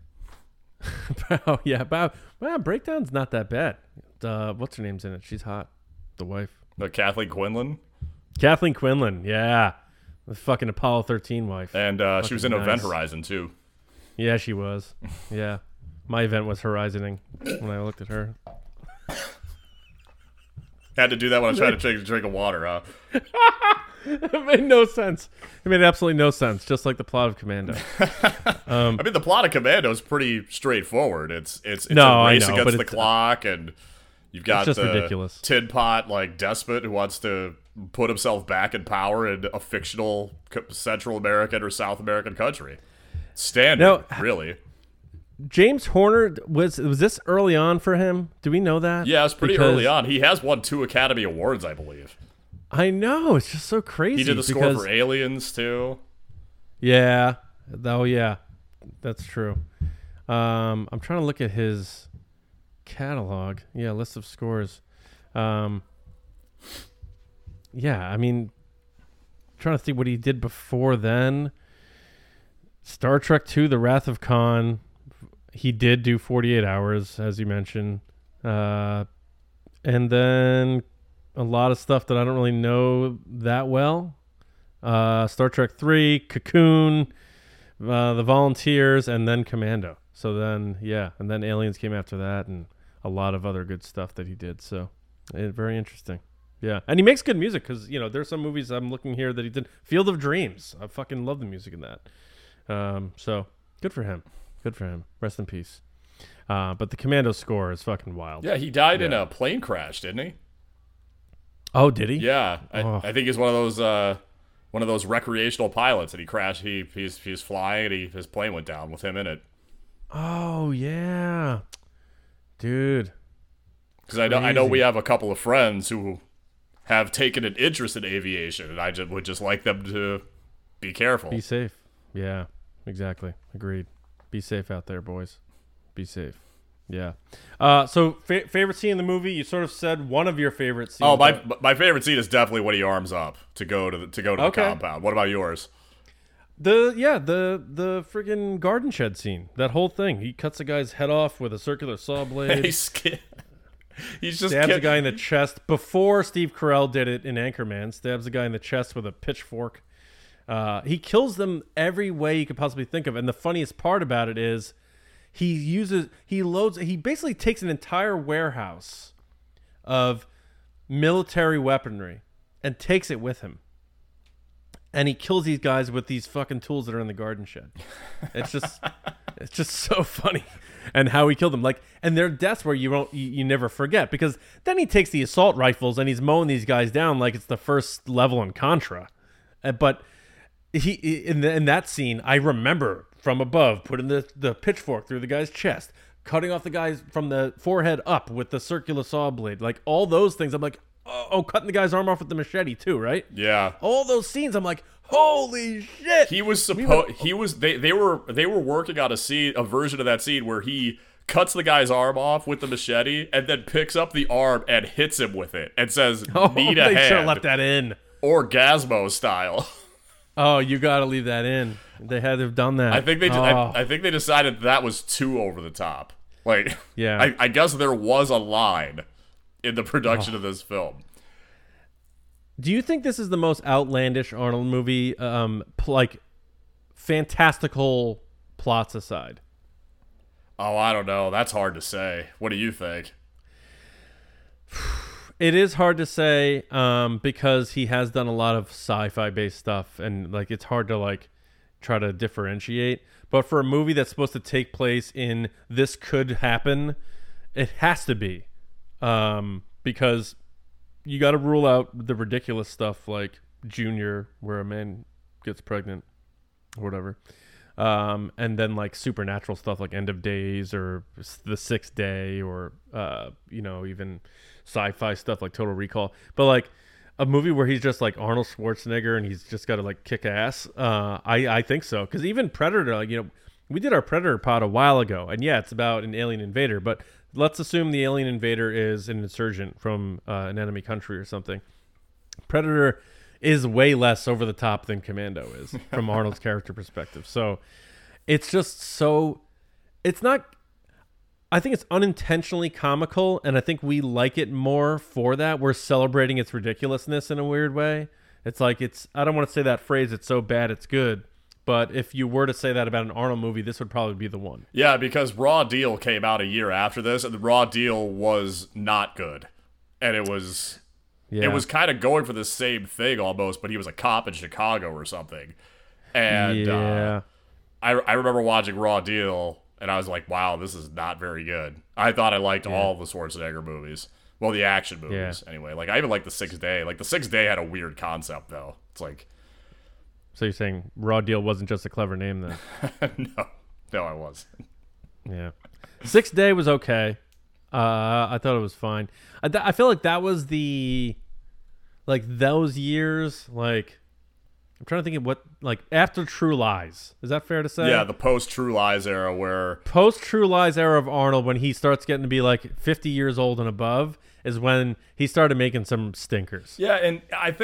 Oh yeah, but well, Breakdown's not that bad. Uh, what's her name's in it? She's hot. The wife, But Kathleen Quinlan, Kathleen Quinlan. Yeah, the fucking Apollo thirteen wife. and uh, she was in Fucking Event nice. Horizon too. Yeah, she was. Yeah, my event was horizoning when I looked at her. Had to do that when I tried to drink, drink of water, huh? It made no sense. It made absolutely no sense. Just like the plot of Commando. I mean, the plot of Commando is pretty straightforward. It's it's, it's No, a I race know, against but the it's- clock, and you've got just the ridiculous. tin pot like despot who wants to put himself back in power in a fictional co- Central American or South American country. Standard, Now- really. James Horner was was this early on for him? Do we know that? Yeah, it's pretty Because- early on. He has won two Academy Awards, I believe. I know. It's just so crazy. He did the score because- for Aliens too. Yeah. Oh, yeah. That's true. Um, I'm trying to look at his catalog. Yeah, list of scores. Um, yeah, I mean, trying to think what he did before then. Star Trek two, The Wrath of Khan. He did do forty-eight hours, as you mentioned. Uh, and then a lot of stuff that I don't really know that well. Uh, Star Trek three, Cocoon, uh, The Volunteers, and then Commando. So then, yeah, and then Aliens came after that, and a lot of other good stuff that he did. So, it, very interesting. Yeah, and he makes good music because, you know, there's some movies I'm looking here that he did. Field of Dreams. I fucking love the music in that. Um, so, good for him. Good for him. Rest in peace. Uh, but the Commando score is fucking wild. Yeah, he died yeah. in a plane crash, didn't he? Oh, did he? Yeah, I, oh. I think he's one of those uh, one of those recreational pilots, and he crashed. He he's he's flying, and he, his plane went down with him in it. Oh yeah, dude. Because I know I know we have a couple of friends who have taken an interest in aviation, and I just would just like them to be careful. Be safe. Yeah, exactly. Agreed. Be safe out there, boys. Be safe. Yeah. Uh, so fa- favorite scene in the movie? You sort of said one of your favorite scenes. Oh, my my favorite scene is definitely when he arms up to go to the, to go to okay. the compound. What about yours? The yeah the the friggin' garden shed scene. That whole thing. He cuts a guy's head off with a circular saw blade. he's, he's just stabs kid- a guy in the chest before Steve Carell did it in Anchorman. Stabs a guy in the chest with a pitchfork. Uh, he kills them every way you could possibly think of. And the funniest part about it is he uses, he loads, he basically takes an entire warehouse of military weaponry and takes it with him. And he kills these guys with these fucking tools that are in the garden shed. It's just, it's just so funny. And how he killed them. Like, and their deaths where you don't, you, you never forget, because then he takes the assault rifles and he's mowing these guys down like it's the first level in Contra. Uh, but he, in the, in that scene, I remember from above putting the, the pitchfork through the guy's chest, cutting off the guys from the forehead up with the circular saw blade, like all those things. I'm like, oh, oh cutting the guy's arm off with the machete too, right? Yeah. All those scenes, I'm like, holy shit. He was supposed. He was. They. They were. They were working on a scene, a version of that scene where he cuts the guy's arm off with the machete and then picks up the arm and hits him with it and says, oh, "Need a they hand." should have left that in. Orgasmo style. Oh, you got to leave that in. They had to have done that. I think they. Just, oh. I, I think they decided that was too over the top. Like, yeah. I, I guess there was a line in the production oh. of this film. Do you think this is the most outlandish Arnold movie, um, pl- like fantastical plots aside? Oh, I don't know. That's hard to say. What do you think? It is hard to say um, because he has done a lot of sci-fi based stuff, and like it's hard to like try to differentiate. But for a movie that's supposed to take place in this could happen, it has to be um, because you got to rule out the ridiculous stuff like Junior, where a man gets pregnant or whatever. Um, and then like supernatural stuff like End of Days or The Sixth Day or, uh, you know, even sci-fi stuff like Total Recall. But like a movie where he's just like Arnold Schwarzenegger and he's just got to like kick ass. Uh, I, I think so. Cause even Predator, like, you know, we did our Predator pod a while ago, and yeah, it's about an alien invader, but let's assume the alien invader is an insurgent from uh, an enemy country or something. Predator is way less over the top than Commando is from Arnold's character perspective. So it's just so, it's not, I think it's unintentionally comical, and I think we like it more for that. We're celebrating its ridiculousness in a weird way. It's like, it's, I don't want to say that phrase, it's so bad it's good. But if you were to say that about an Arnold movie, this would probably be the one. Yeah, because Raw Deal came out a year after this, and the Raw Deal was not good. And it was yeah. it was kind of going for the same thing almost, but he was a cop in Chicago or something. And yeah. uh, I, I remember watching Raw Deal, and I was like, wow, this is not very good. I thought I liked yeah. all the Schwarzenegger movies. Well, the action movies, yeah. anyway. Like, I even liked The Sixth Day. Like, The Sixth Day had a weird concept, though. It's like... So you're saying Raw Deal wasn't just a clever name then? no. No, I wasn't. Yeah. Sixth Day was okay. Uh, I thought it was fine. I, th- I feel like that was the... Like, those years, like... I'm trying to think of what... Like, after True Lies. Is that fair to say? Yeah, the post-True Lies era where... Post-True Lies era of Arnold, when he starts getting to be, like, fifty years old and above, is when he started making some stinkers. Yeah, and I think...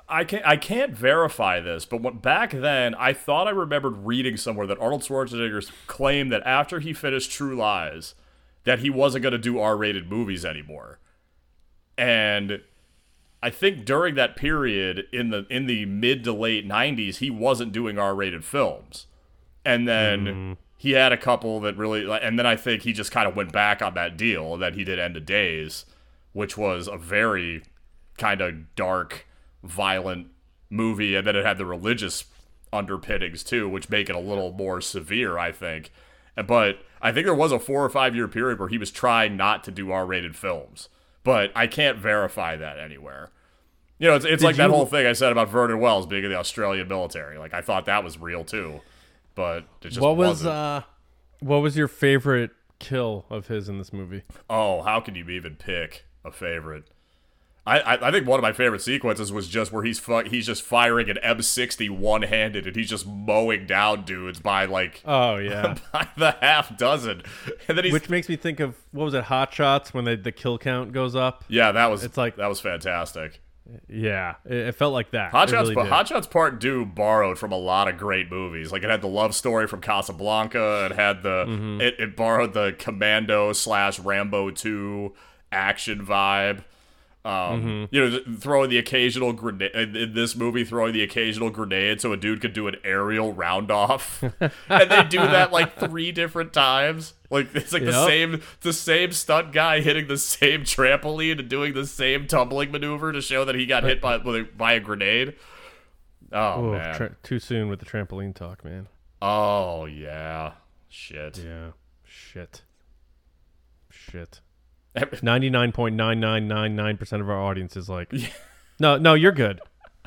I can't I can't verify this, but what, back then I thought I remembered reading somewhere that Arnold Schwarzenegger claimed that after he finished True Lies, that he wasn't going to do R-rated movies anymore. And I think during that period in the in the mid to late nineties, he wasn't doing R-rated films. And then mm. he had a couple that really, and then I think he just kind of went back on that deal that he did End of Days, which was a very kind of dark, violent movie, and then it had the religious underpinnings too, which make it a little more severe, I think. But I think there was a four or five year period where he was trying not to do R-rated films, but I can't verify that anywhere. You know, it's, it's like you... that whole thing I said about Vernon Wells being in the Australian military. Like, I thought that was real too. But it just what was wasn't. uh what was your favorite kill of his in this movie? Oh, how can you even pick a favorite? I, I I think one of my favorite sequences was just where he's fu- he's just firing an M sixty one handed and he's just mowing down dudes by like oh yeah by the half dozen, and then he's which makes me think of what was it, Hot Shots, when they, the kill count goes up. Yeah, that was it's like that was fantastic. Yeah, it, it felt like that. Hot Shots, really but Hot Shots Part Two borrowed from a lot of great movies. Like, it had the love story from Casablanca. It had the mm-hmm. it, it borrowed the Commando slash Rambo Two action vibe. Um, mm-hmm. You know, throwing the occasional grenade in this movie, throwing the occasional grenade so a dude could do an aerial round off, and they do that like three different times. Like, it's like yep. the same the same stunt guy hitting the same trampoline and doing the same tumbling maneuver to show that he got hit by by a grenade. Oh Ooh, man, tra- too soon with the trampoline talk, man. Oh yeah, shit. Yeah, shit, shit. ninety-nine point nine nine nine nine percent of our audience is like, no, no, you're good.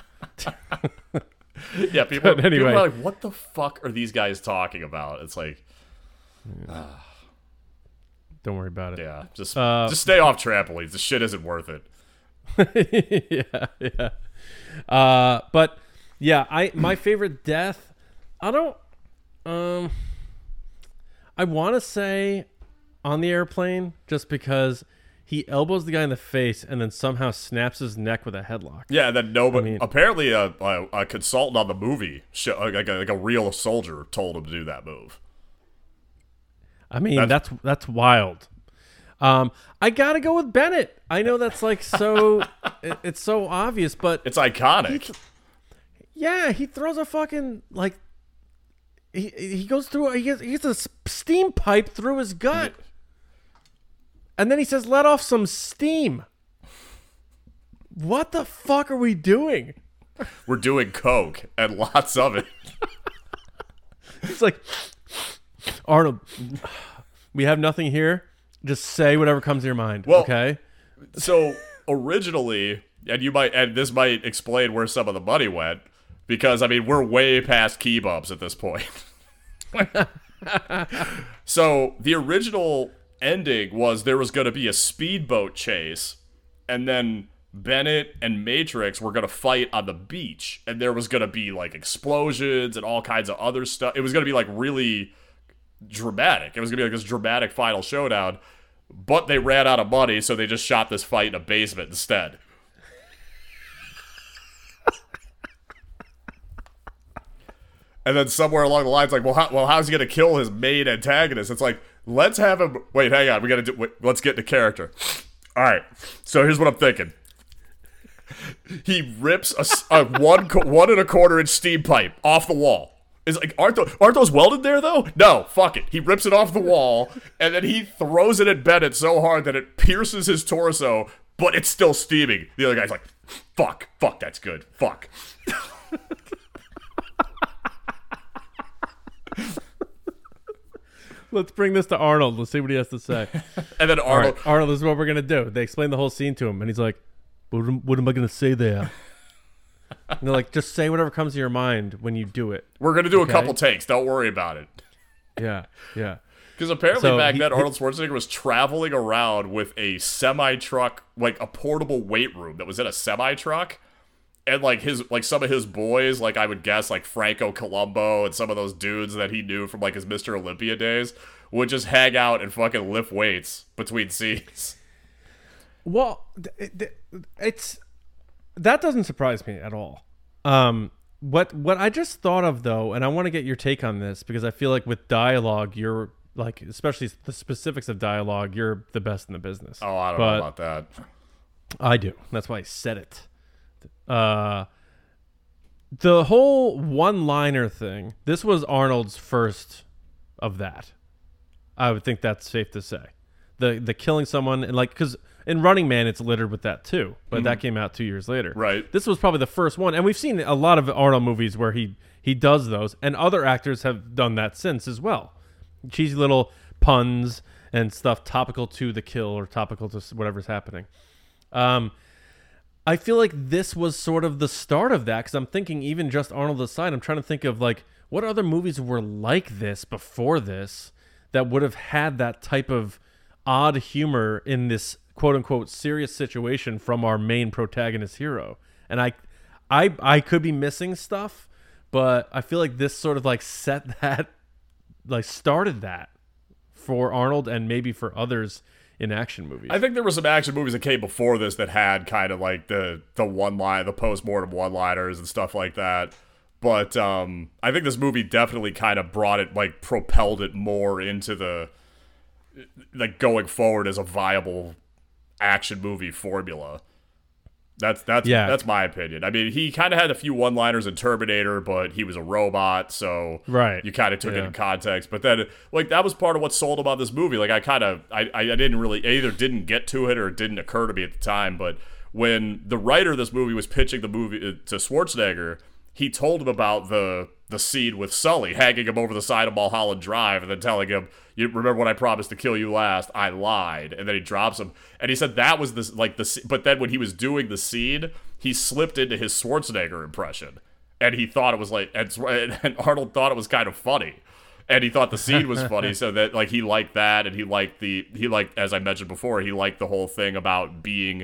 Yeah, people, anyway. people are like, what the fuck are these guys talking about? It's like, yeah. uh, don't worry about it. Yeah, just uh, just stay off trampolines. The shit isn't worth it. yeah, yeah. Uh, but yeah, I my favorite death. I don't. Um, I want to say on the airplane, just because he elbows the guy in the face and then somehow snaps his neck with a headlock. Yeah, and then nobody. I mean, apparently, a, a a consultant on the movie, show, like, a, like a real soldier, told him to do that move. I mean, that's that's, that's wild. Um, I gotta go with Bennett. I know that's like so, it, it's so obvious, but it's iconic. He th- yeah, he throws a fucking like. He he goes through. He gets, he gets a steam pipe through his gut. Yeah. And then he says, let off some steam. What the fuck are we doing? We're doing coke, and lots of it. He's like, Arnold, we have nothing here. Just say whatever comes to your mind, well, okay? So, originally, and you might, and this might explain where some of the money went, because, I mean, we're way past key bumps at this point. So, the original ending was there was going to be a speedboat chase, and then Bennett and Matrix were going to fight on the beach, and there was going to be like explosions and all kinds of other stuff. It was going to be like really dramatic. It was going to be like this dramatic final showdown, but they ran out of money, so they just shot this fight in a basement instead. And then somewhere along the lines, like, well, how, well, how's he going to kill his main antagonist? It's like, let's have him. Wait, hang on. We got to do. Wait, let's get into character. All right. So here's what I'm thinking. He rips a, a one one and a quarter inch steam pipe off the wall. Is like aren't those, aren't those welded there though? No, fuck it. He rips it off the wall and then he throws it at Bennett so hard that it pierces his torso, but it's still steaming. The other guy's like, fuck, fuck, that's good, fuck. Let's bring this to Arnold. Let's see what he has to say. And then Arnold, right, Arnold, this is what we're gonna do. They explain the whole scene to him, and he's like, "What am, what am I gonna say there?" And they're like, "Just say whatever comes to your mind when you do it." We're gonna do okay? a couple takes. Don't worry about it. Yeah, yeah. Because apparently so back he, then, Arnold Schwarzenegger was traveling around with a semi truck, like a portable weight room that was in a semi truck. And, like, his, like, some of his boys, like, I would guess, like, Franco Columbo and some of those dudes that he knew from, like, his Mister Olympia days would just hang out and fucking lift weights between scenes. Well, it's... That doesn't surprise me at all. Um, what what I just thought of though, and I want to get your take on this because I feel like with dialogue, you're like, especially the specifics of dialogue, you're the best in the business. Oh, I don't but know about that. I do. That's why I said it. Uh, the whole one-liner thing. This was Arnold's first of that. I would think that's safe to say. The the killing someone and like because. In Running Man, it's littered with that too, but mm-hmm. that came out two years later. Right. This was probably the first one, and we've seen a lot of Arnold movies where he he does those, and other actors have done that since as well. Cheesy little puns and stuff topical to the kill or topical to whatever's happening. Um, I feel like this was sort of the start of that because I'm thinking even just Arnold aside, I'm trying to think of like what other movies were like this before this that would have had that type of odd humor in this quote unquote serious situation from our main protagonist hero. And I I I could be missing stuff, but I feel like this sort of like set that like started that for Arnold and maybe for others in action movies. I think there were some action movies that came before this that had kind of like the the one line, the post-mortem one-liners and stuff like that. But um I think this movie definitely kind of brought it, like propelled it more into the like going forward as a viable action movie formula. That's that's yeah. that's my opinion. I mean, he kind of had a few one-liners in Terminator, but he was a robot, so right. you kind of took yeah. it in context. But then, like, that was part of what sold about this movie. Like, I kind of, I, I didn't really, I either didn't get to it or it didn't occur to me at the time. But when the writer of this movie was pitching the movie to Schwarzenegger, he told him about the the scene with Sully hanging him over the side of Mulholland Drive and then telling him, "You remember when I promised to kill you last? I lied." And then he drops him, and he said that was this like the. But then when he was doing the scene, he slipped into his Schwarzenegger impression, and he thought it was like, and, and Arnold thought it was kind of funny, and he thought the scene was funny, so that like he liked that, and he liked the he liked as I mentioned before, he liked the whole thing about being.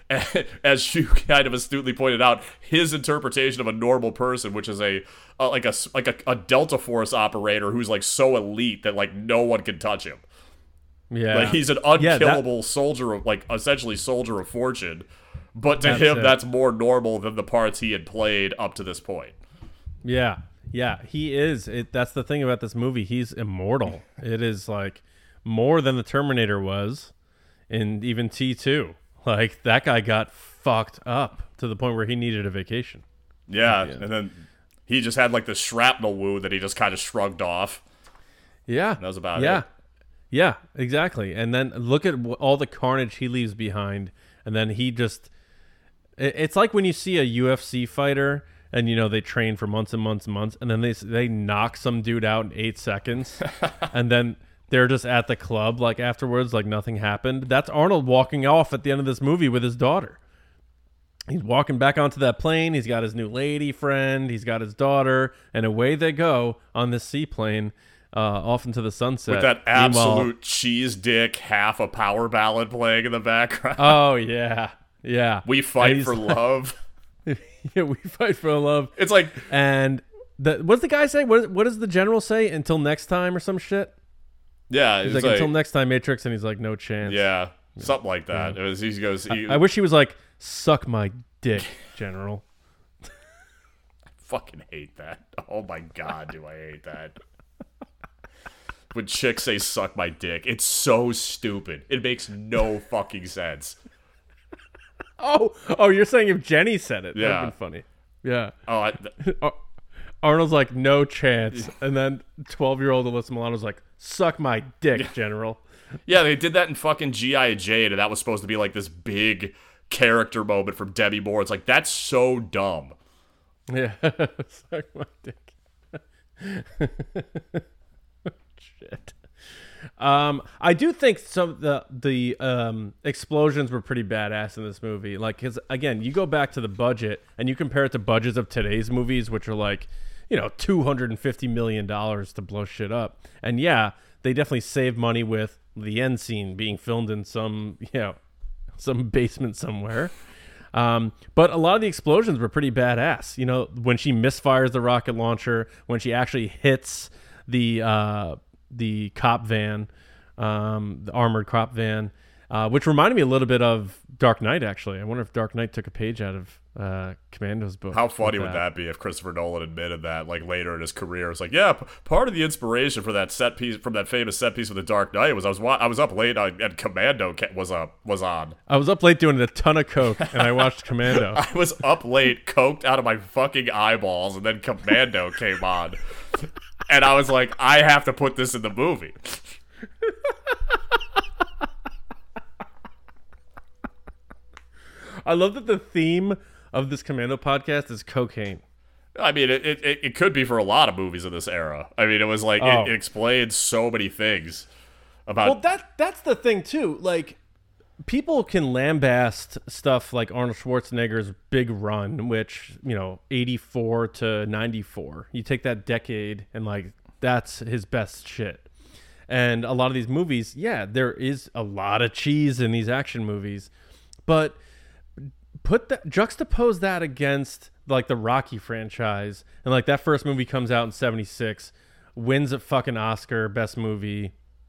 As you kind of astutely pointed out, his interpretation of a normal person, which is a, a like a like a, a Delta Force operator who's like so elite that like no one can touch him. Yeah, like he's an unkillable yeah, that... soldier of like essentially soldier of fortune, but to that's him it. that's more normal than the parts he had played up to this point. Yeah, yeah, he is. It, that's the thing about this movie. He's immortal. It is like more than the Terminator was, and even T two. Like, that guy got fucked up to the point where he needed a vacation. Yeah, yeah. And then he just had, like, the shrapnel wound that he just kind of shrugged off. Yeah. That was about yeah. it. Yeah, exactly. And then look at all the carnage he leaves behind. And then he just... It's like when you see a U F C fighter and, you know, they train for months and months and months, and then they they knock some dude out in eight seconds. And then... they're just at the club, like, afterwards, like nothing happened. That's Arnold walking off at the end of this movie with his daughter. He's walking back onto that plane. He's got his new lady friend. He's got his daughter. And away they go on this seaplane uh, off into the sunset. With that absolute Meanwhile, cheese dick half a power ballad playing in the background. Oh, yeah. Yeah. We fight for love. Yeah, we fight for love. It's like... And the, what's the guy say? What, what does the general say? Until next time or some shit? Yeah, he's like, like until next time, Matrix, and he's like, no chance. Yeah, something like that. Yeah. It was, he goes. He, I, I wish he was like, suck my dick, General. I fucking hate that. Oh my god, do I hate that? When chicks say "suck my dick," it's so stupid. It makes no fucking sense. Oh, oh, you're saying if Jenny said it? Yeah, that'd be funny. Yeah. Oh. I, th- Arnold's like, no chance. And then twelve-year-old Alyssa Milano's like, suck my dick, General. Yeah, they did that in fucking G I. Jane, and that was supposed to be like this big character moment from Demi Moore. It's like, that's so dumb. Yeah, suck my dick. Shit. Um, I do think some the the um, explosions were pretty badass in this movie. Like, cause again, you go back to the budget and you compare it to budgets of today's movies, which are like, you know, two hundred and fifty million dollars to blow shit up. And yeah, they definitely save money with the end scene being filmed in some, you know, some basement somewhere. Um, but a lot of the explosions were pretty badass. You know, when she misfires the rocket launcher, when she actually hits the uh, the cop van, um, the armored cop van, uh, which reminded me a little bit of Dark Knight. Actually, I wonder if Dark Knight took a page out of uh, Commando's book. How funny would that be if Christopher Nolan admitted that, like, later in his career? It's like, yeah, p- part of the inspiration for that set piece, from that famous set piece with the Dark Knight, was I was wa- I was up late on, and Commando ca- was up was on. I was up late doing a ton of coke, and I watched Commando. I was up late, coked out of my fucking eyeballs, and then Commando came on, and I was like, I have to put this in the movie. I love that the theme of this Commando podcast is cocaine. I mean, it, it, it could be for a lot of movies of this era. I mean, it was like, Oh. it, it explains so many things about... Well, that that's the thing too. Like, people can lambast stuff like Arnold Schwarzenegger's big run, which, you know, eighty-four to ninety-four. You take that decade and, like, that's his best shit. And a lot of these movies, yeah, there is a lot of cheese in these action movies, but put that, juxtapose that against like the Rocky franchise, and like that first movie comes out in seventy-six, wins a fucking Oscar best movie,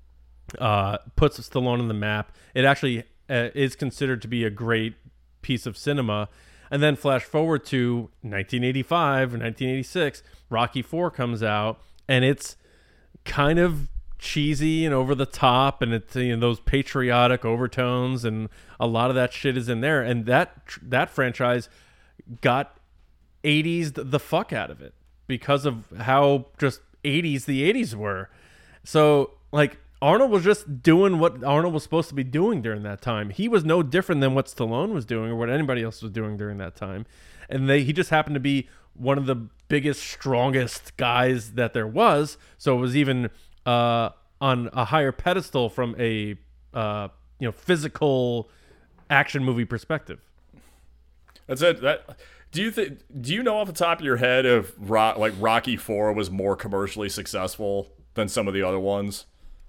uh, puts Stallone on the map. It actually uh, is considered to be a great piece of cinema. And then flash forward to nineteen eighty-five or nineteen eighty-six, Rocky four comes out, and it's kind of cheesy and over the top, and it's, you know, those patriotic overtones, and a lot of that shit is in there. And that that franchise got eighties the fuck out of it because of how just eighties the eighties were. So like Arnold was just doing what Arnold was supposed to be doing during that time. He was no different than what Stallone was doing or what anybody else was doing during that time. And they he just happened to be one of the biggest, strongest guys that there was. So it was even uh, on a higher pedestal from a uh, you know physical action movie perspective. That's it. That do you think? Do you know off the top of your head if Ro- like Rocky four was more commercially successful than some of the other ones?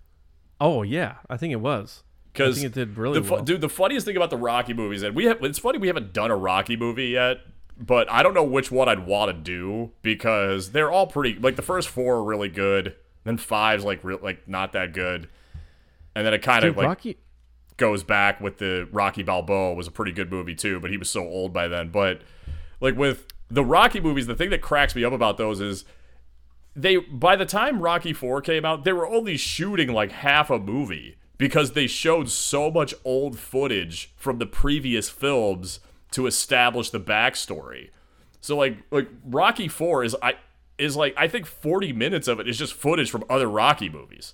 Oh yeah, I think it was. I think it did really the fu- well. Dude, the funniest thing about the Rocky movies, and we have, it's funny we haven't done a Rocky movie yet, but I don't know which one I'd want to do because they're all pretty. Like the first four are really good, then five's like real, like not that good, and then it kind of Dude, like Rocky. goes back with the Rocky Balboa was a pretty good movie too, but he was so old by then. But like with the Rocky movies, the thing that cracks me up about those is they by the time Rocky four came out, they were only shooting like half a movie because they showed so much old footage from the previous films to establish the backstory. So like like Rocky four is I is like I think forty minutes of it is just footage from other Rocky movies.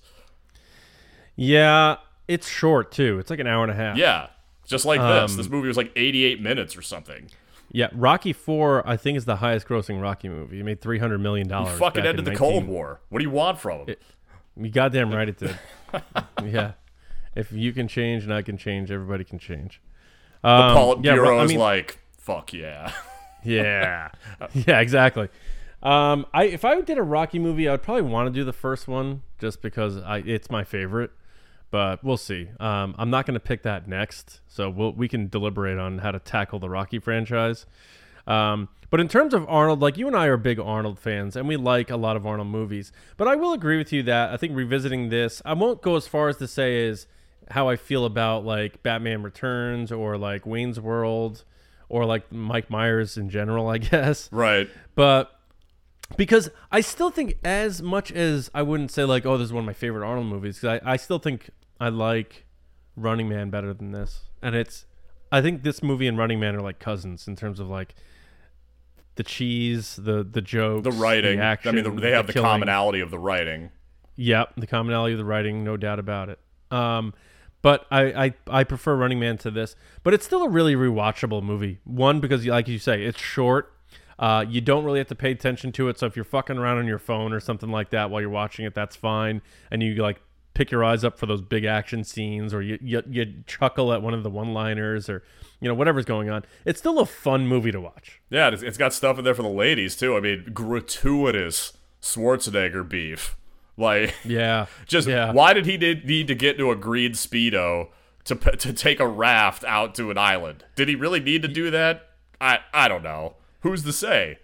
Yeah, it's short too. It's like an hour and a half. Yeah. Just like this. Um, This movie was like eighty-eight minutes or something. Yeah, Rocky four, I think, is the highest grossing Rocky movie. It made three hundred million dollars. You fucking ended the Cold War. What do you want from him? It- You goddamn right it did. Yeah. If you can change and I can change, everybody can change. The Um, Politburo yeah, Ro- I is mean, like, fuck yeah. yeah. Yeah, exactly. Um, I if I did a Rocky movie, I would probably want to do the first one just because I it's my favorite. But we'll see. Um, I'm not going to pick that next, so we'll, we can deliberate on how to tackle the Rocky franchise. Um, but in terms of Arnold, like you and I are big Arnold fans, and we like a lot of Arnold movies. But I will agree with you that I think revisiting this, I won't go as far as to say is how I feel about like Batman Returns or like Wayne's World or like Mike Myers in general, I guess. Right. But because I still think, as much as I wouldn't say like, oh, this is one of my favorite Arnold movies, because I, I still think I like Running Man better than this. And it's, I think this movie and Running Man are like cousins in terms of like the cheese, the the jokes, The writing. the action. I mean, the, they have the, killing. commonality of the writing. Yep, the commonality of the writing, no doubt about it. Um, but I, I, I prefer Running Man to this. But it's still a really rewatchable movie. One, because like you say, it's short. Uh, you don't really have to pay attention to it. So if you're fucking around on your phone or something like that while you're watching it, that's fine. And you like pick your eyes up for those big action scenes, or you you, you chuckle at one of the one-liners, or you know whatever's going on. It's still a fun movie to watch. Yeah, it's, it's got stuff in there for the ladies too. I mean, gratuitous Schwarzenegger beef. Like, Yeah, just yeah. why did he need, need to get into a green Speedo to p- to take a raft out to an island? Did he really need to do that? I I don't know. Who's to say?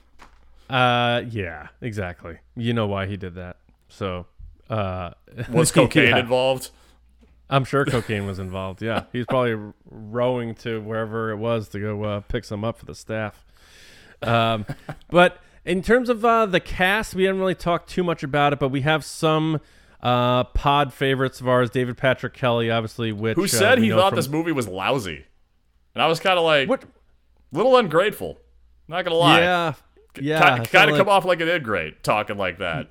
Uh, yeah, exactly. You know why he did that. So, uh, Was cocaine yeah. involved? I'm sure cocaine was involved. Yeah, he's probably rowing to wherever it was to go uh, pick some up for the staff. Um, but in terms of uh, the cast, we haven't really talked too much about it, but we have some uh, pod favorites of ours. David Patrick Kelly, obviously, which who said uh, he thought from... this movie was lousy, and I was kind of like, what? Little ungrateful. Not gonna lie. Yeah, yeah. Kind of like... come off like it did great talking like that.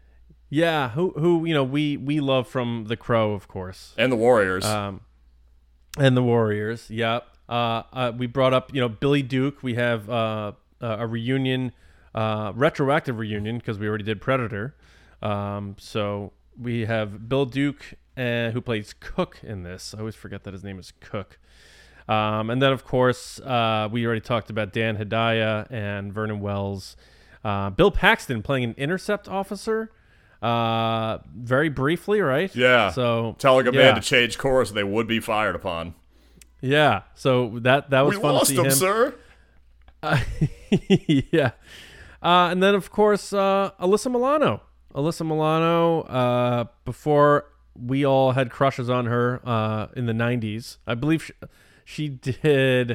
Yeah, who who you know we we love from The Crow, of course, and the Warriors, um, and the Warriors. Yep. Uh, uh, we brought up you know Billy Duke. We have uh, a reunion, uh, retroactive reunion because we already did Predator. Um, so we have Bill Duke, uh, who plays Cook in this. I always forget that his name is Cook. Um, and then of course uh, we already talked about Dan Hedaya and Vernon Wells. Uh, Bill Paxton playing an intercept officer. Uh, very briefly, right? Yeah. So telling a yeah. man to change course, they would be fired upon. Yeah. So that that was we fun lost to see him, him, sir. Uh, yeah. Uh, and then of course uh, Alyssa Milano. Alyssa Milano. Uh, before we all had crushes on her uh, in the nineties, I believe she, she did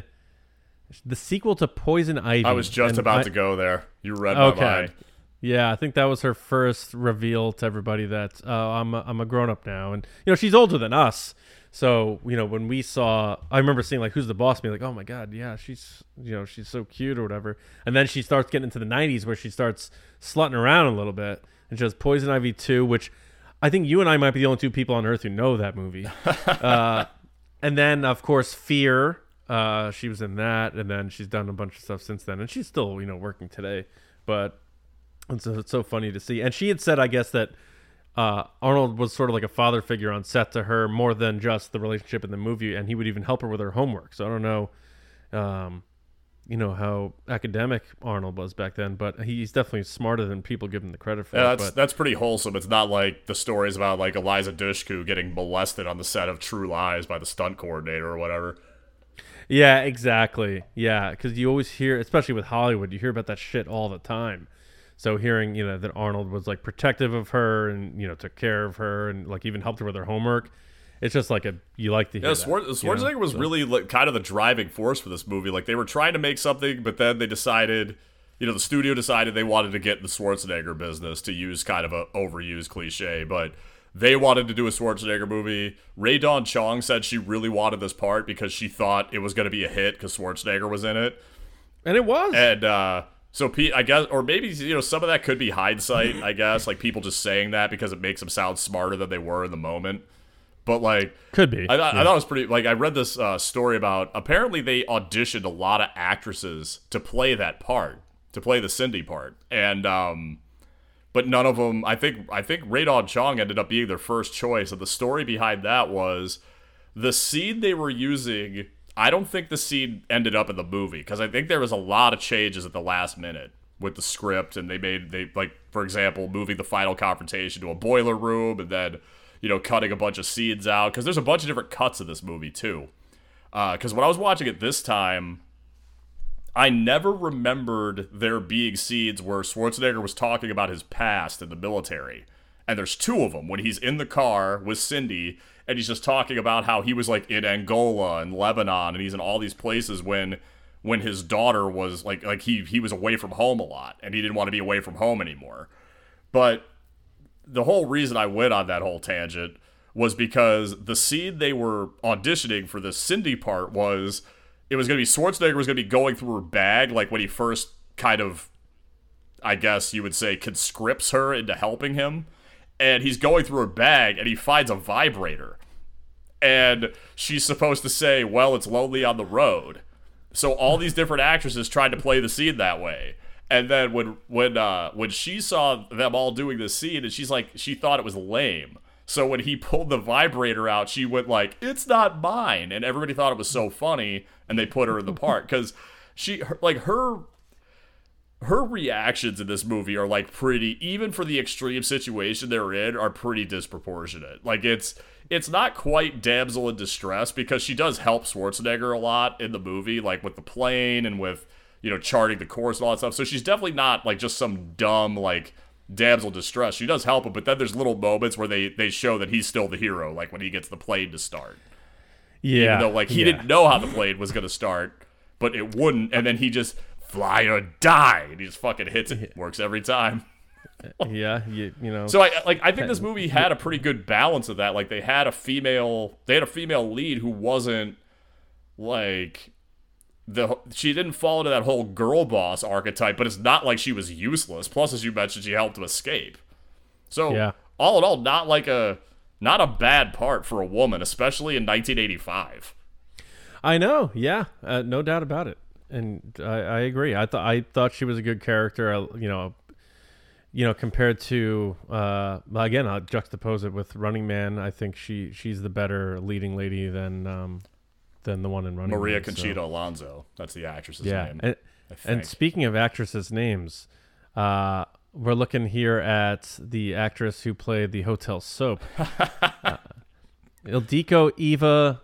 the sequel to Poison Ivy. I was just about I, to go there. You read okay. my mind. Yeah, I think that was her first reveal to everybody that uh, I'm a, I'm a grown up now, and you know she's older than us. So you know when we saw, I remember seeing like Who's the Boss, being like, oh my god, yeah, she's you know she's so cute or whatever. And then she starts getting into the nineties where she starts slutting around a little bit, and she has Poison Ivy two, which I think you and I might be the only two people on earth who know that movie. uh, and then of course Fear, uh, she was in that, and then she's done a bunch of stuff since then, and she's still you know working today, but. And so it's so funny to see. And she had said, I guess, that uh, Arnold was sort of like a father figure on set to her more than just the relationship in the movie. And he would even help her with her homework. So I don't know, um, you know, how academic Arnold was back then. But he's definitely smarter than people give him the credit for. Yeah, that's, but, that's pretty wholesome. It's not like the stories about like Eliza Dushku getting molested on the set of True Lies by the stunt coordinator or whatever. Yeah, exactly. Yeah, because you always hear, especially with Hollywood, you hear about that shit all the time. So hearing, you know, that Arnold was like protective of her and, you know, took care of her and like even helped her with her homework. It's just like a, you like to hear yeah, that. Schwar- Schwarzenegger you know? was so. really like, kind of the driving force for this movie. Like they were trying to make something, but then they decided, you know, the studio decided they wanted to get in the Schwarzenegger business, to use kind of a overused cliche, but they wanted to do a Schwarzenegger movie. Rae Dawn Chong said she really wanted this part because she thought it was going to be a hit because Schwarzenegger was in it. And it was. And, uh, So, Pete, I guess, or maybe, you know, some of that could be hindsight, I guess, like people just saying that because it makes them sound smarter than they were in the moment. But, like, could be. I, th- yeah. I thought it was pretty, like, I read this uh, story about, apparently they auditioned a lot of actresses to play that part, to play the Cindy part. And, um, but none of them, I think, I think Rae Dawn Chong ended up being their first choice. And the story behind that was the scene they were using. I don't think the scene ended up in the movie because I think there was a lot of changes at the last minute with the script, and they made they like for example moving the final confrontation to a boiler room and then you know cutting a bunch of scenes out because there's a bunch of different cuts of this movie too. Because uh, when I was watching it this time, I never remembered there being scenes where Schwarzenegger was talking about his past in the military, and there's two of them when he's in the car with Cindy. And he's just talking about how he was like in Angola and Lebanon, and he's in all these places when when his daughter was like like he he was away from home a lot, and he didn't want to be away from home anymore. But the whole reason I went on that whole tangent was because the scene they were auditioning for the Cindy part was it was going to be Schwarzenegger was going to be going through her bag like when he first kind of, I guess you would say, conscripts her into helping him. And he's going through her bag, and he finds a vibrator. And she's supposed to say, well, it's lonely on the road. So all these different actresses tried to play the scene that way. And then when when uh, when she saw them all doing this scene, and she's like, she thought it was lame. So when he pulled the vibrator out, she went like, it's not mine. And everybody thought it was so funny, and they put her in the part. Because she, her, like, her... her reactions in this movie are like pretty, even for the extreme situation they're in, are pretty disproportionate. Like it's it's not quite damsel in distress because she does help Schwarzenegger a lot in the movie, like with the plane and with, you know, charting the course and all that stuff. So she's definitely not like just some dumb like damsel distress. She does help him, but then there's little moments where they, they show that he's still the hero, like when he gets the plane to start. Yeah. Even though, like, he yeah. didn't know how the plane was going to start, but it wouldn't, and then he just fly or die, and he just fucking hits it. Works every time. yeah, you, you know. So, I like, I think this movie had a pretty good balance of that. Like, they had a female, they had a female lead who wasn't, like... The, she didn't fall into that whole girl boss archetype, but it's not like she was useless. Plus, as you mentioned, she helped him escape. So, yeah. all in all, not like a not a bad part for a woman, especially in nineteen eighty-five. I know, yeah, uh, no doubt about it, and I, I agree. I thought I thought she was a good character. I, you know, you know, compared to uh, again, I'll juxtapose it with Running Man. I think she she's the better leading lady than. Um, than the one in Running Maria Man, Conchita so. Alonso. That's the actress's yeah. name. And, and speaking of actresses' names, uh, we're looking here at the actress who played the hotel soap. uh, Ildiko Eva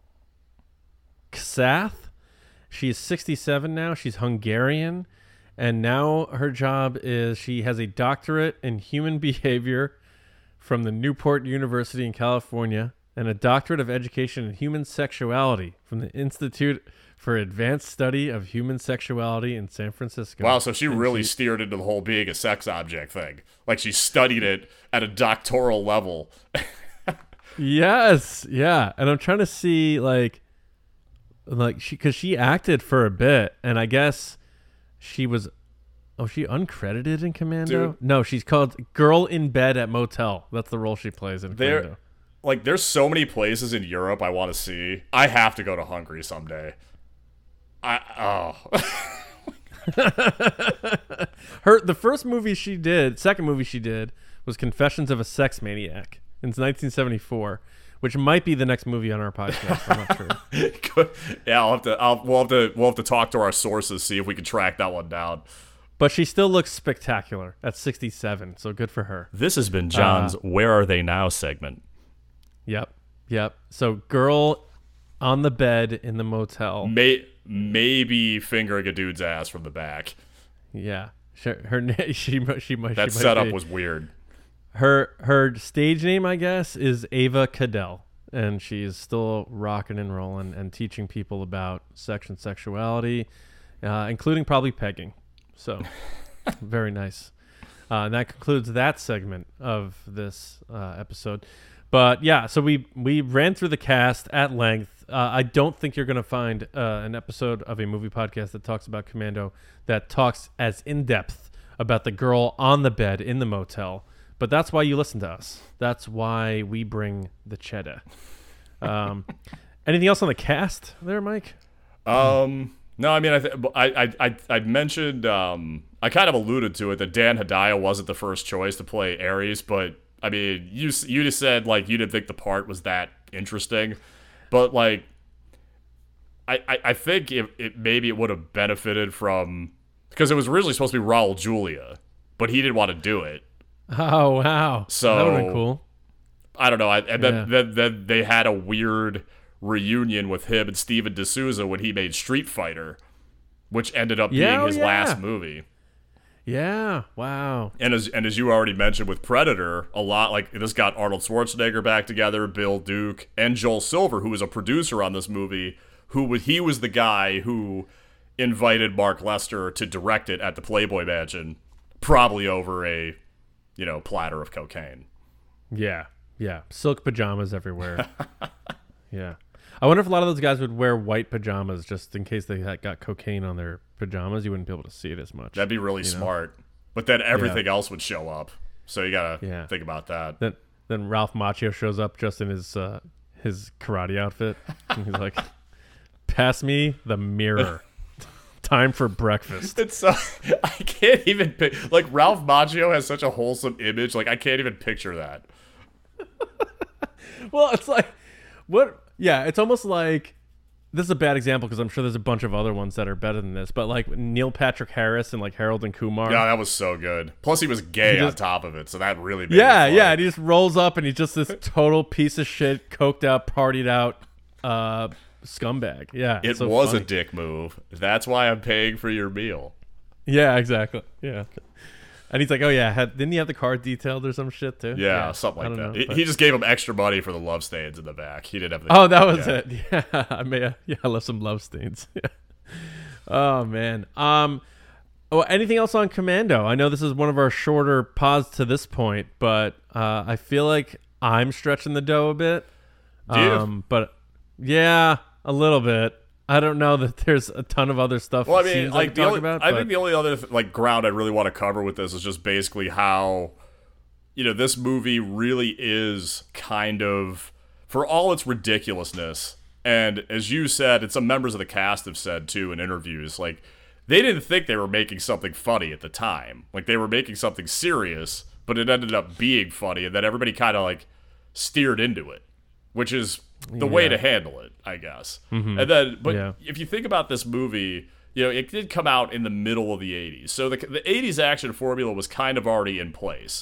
Ksath. She's sixty-seven now. She's Hungarian. And now her job is she has a doctorate in human behavior from the Newport University in California, and a doctorate of education in human sexuality from the Institute for Advanced Study of Human Sexuality in San Francisco. Wow, so she and really she, steered into the whole being a sex object thing. Like, she studied it at a doctoral level. Yes, yeah. And I'm trying to see, like, like she, because she acted for a bit, and I guess she was, oh, she uncredited in Commando? Dude. No, she's called Girl in Bed at Motel. That's the role she plays in There, Commando. like, there's so many places in Europe I want to see. I have to go to Hungary someday. I oh. Her the first movie she did, second movie she did, was Confessions of a Sex Maniac in nineteen seventy-four, which might be the next movie on our podcast. I'm not sure. Yeah, I'll have to. I'll, we'll have to. We'll have to talk to our sources, see if we can track that one down. But she still looks spectacular at sixty-seven, so good for her. This has been John's uh, "Where Are They Now" segment. Yep, yep. So, girl on the bed in the motel. May maybe fingering a dude's ass from the back. Yeah, her, her she she might. That she setup might was weird. Her her stage name, I guess, is Ava Cadell, and she's still rocking and rolling and teaching people about sex and sexuality, uh, including probably pegging. So, very nice. Uh, and that concludes that segment of this uh, episode. But yeah, so we we ran through the cast at length. Uh, I don't think you're going to find uh, an episode of a movie podcast that talks about Commando that talks as in depth about the girl on the bed in the motel. But that's why you listen to us. That's why we bring the cheddar. Um, anything else on the cast there, Mike? Um, no, I mean, I th- I I I I mentioned um, I kind of alluded to it that Dan Hedaya wasn't the first choice to play Ares, but I mean, you you just said like you didn't think the part was that interesting, but like, I I, I think it, it maybe it would have benefited from because it was originally supposed to be Raul Julia, but he didn't want to do it. Oh wow! So that would have been cool. I don't know. I, and then, Yeah. then then they had a weird reunion with him and Steven D'Souza when he made Street Fighter, which ended up Yeah, being oh, his yeah. last movie. Yeah. Wow. And as and as you already mentioned with Predator, a lot like this got Arnold Schwarzenegger back together, Bill Duke, and Joel Silver, who was a producer on this movie. Who would he was the guy who invited Mark Lester to direct it at the Playboy Mansion, probably over a, you know, platter of cocaine. Yeah. Yeah. Silk pajamas everywhere. Yeah. I wonder if a lot of those guys would wear white pajamas just in case they had got cocaine on their pajamas. You wouldn't be able to see it as much. That'd be really you know? smart. But then everything yeah. else would show up. So you gotta Yeah. think about that. Then then Ralph Macchio shows up just in his uh, his karate outfit. And he's like, "Pass me the mirror. Time for breakfast." It's so I can't even pic- like Ralph Macchio has such a wholesome image. Like I can't even picture that. Well, it's like what? Yeah, it's almost like this is a bad example because I'm sure there's a bunch of other ones that are better than this. But like Neil Patrick Harris and like Harold and Kumar. Yeah, that was so good. Plus, he was gay He on just- top of it, so that really made Yeah, it fun. yeah, and he just rolls up and he's just this total piece of shit, coked out, partied out, uh, scumbag. Yeah, It it's so was funny. a dick move. That's why I'm paying for your meal. Yeah, exactly. Yeah. And he's like, "Oh yeah, had, didn't he have the car detailed or some shit too?" Yeah, yeah something like that. Know, he, but... he just gave him extra money for the love stains in the back. He didn't have the. Oh, that was yeah. it. Yeah, I may. Have, yeah, I left some love stains. Yeah. Oh man. Um. Oh, anything else on Commando? I know this is one of our shorter pods to this point, but uh, I feel like I'm stretching the dough a bit. Do you? Um, but yeah, a little bit. I don't know that there's a ton of other stuff. Well, I mean, scenes like I the talk only, about, I but... think the only other like ground I really want to cover with this is just basically how, you know, this movie really is kind of, for all its ridiculousness, and as you said, and some members of the cast have said too in interviews, like they didn't think they were making something funny at the time, like they were making something serious, but it ended up being funny, and then everybody kind of like steered into it, which is the yeah. way to handle it, I guess. Mm-hmm. And then, but yeah. if you think about this movie, you know, it did come out in the middle of the eighties. So the, the eighties action formula was kind of already in place.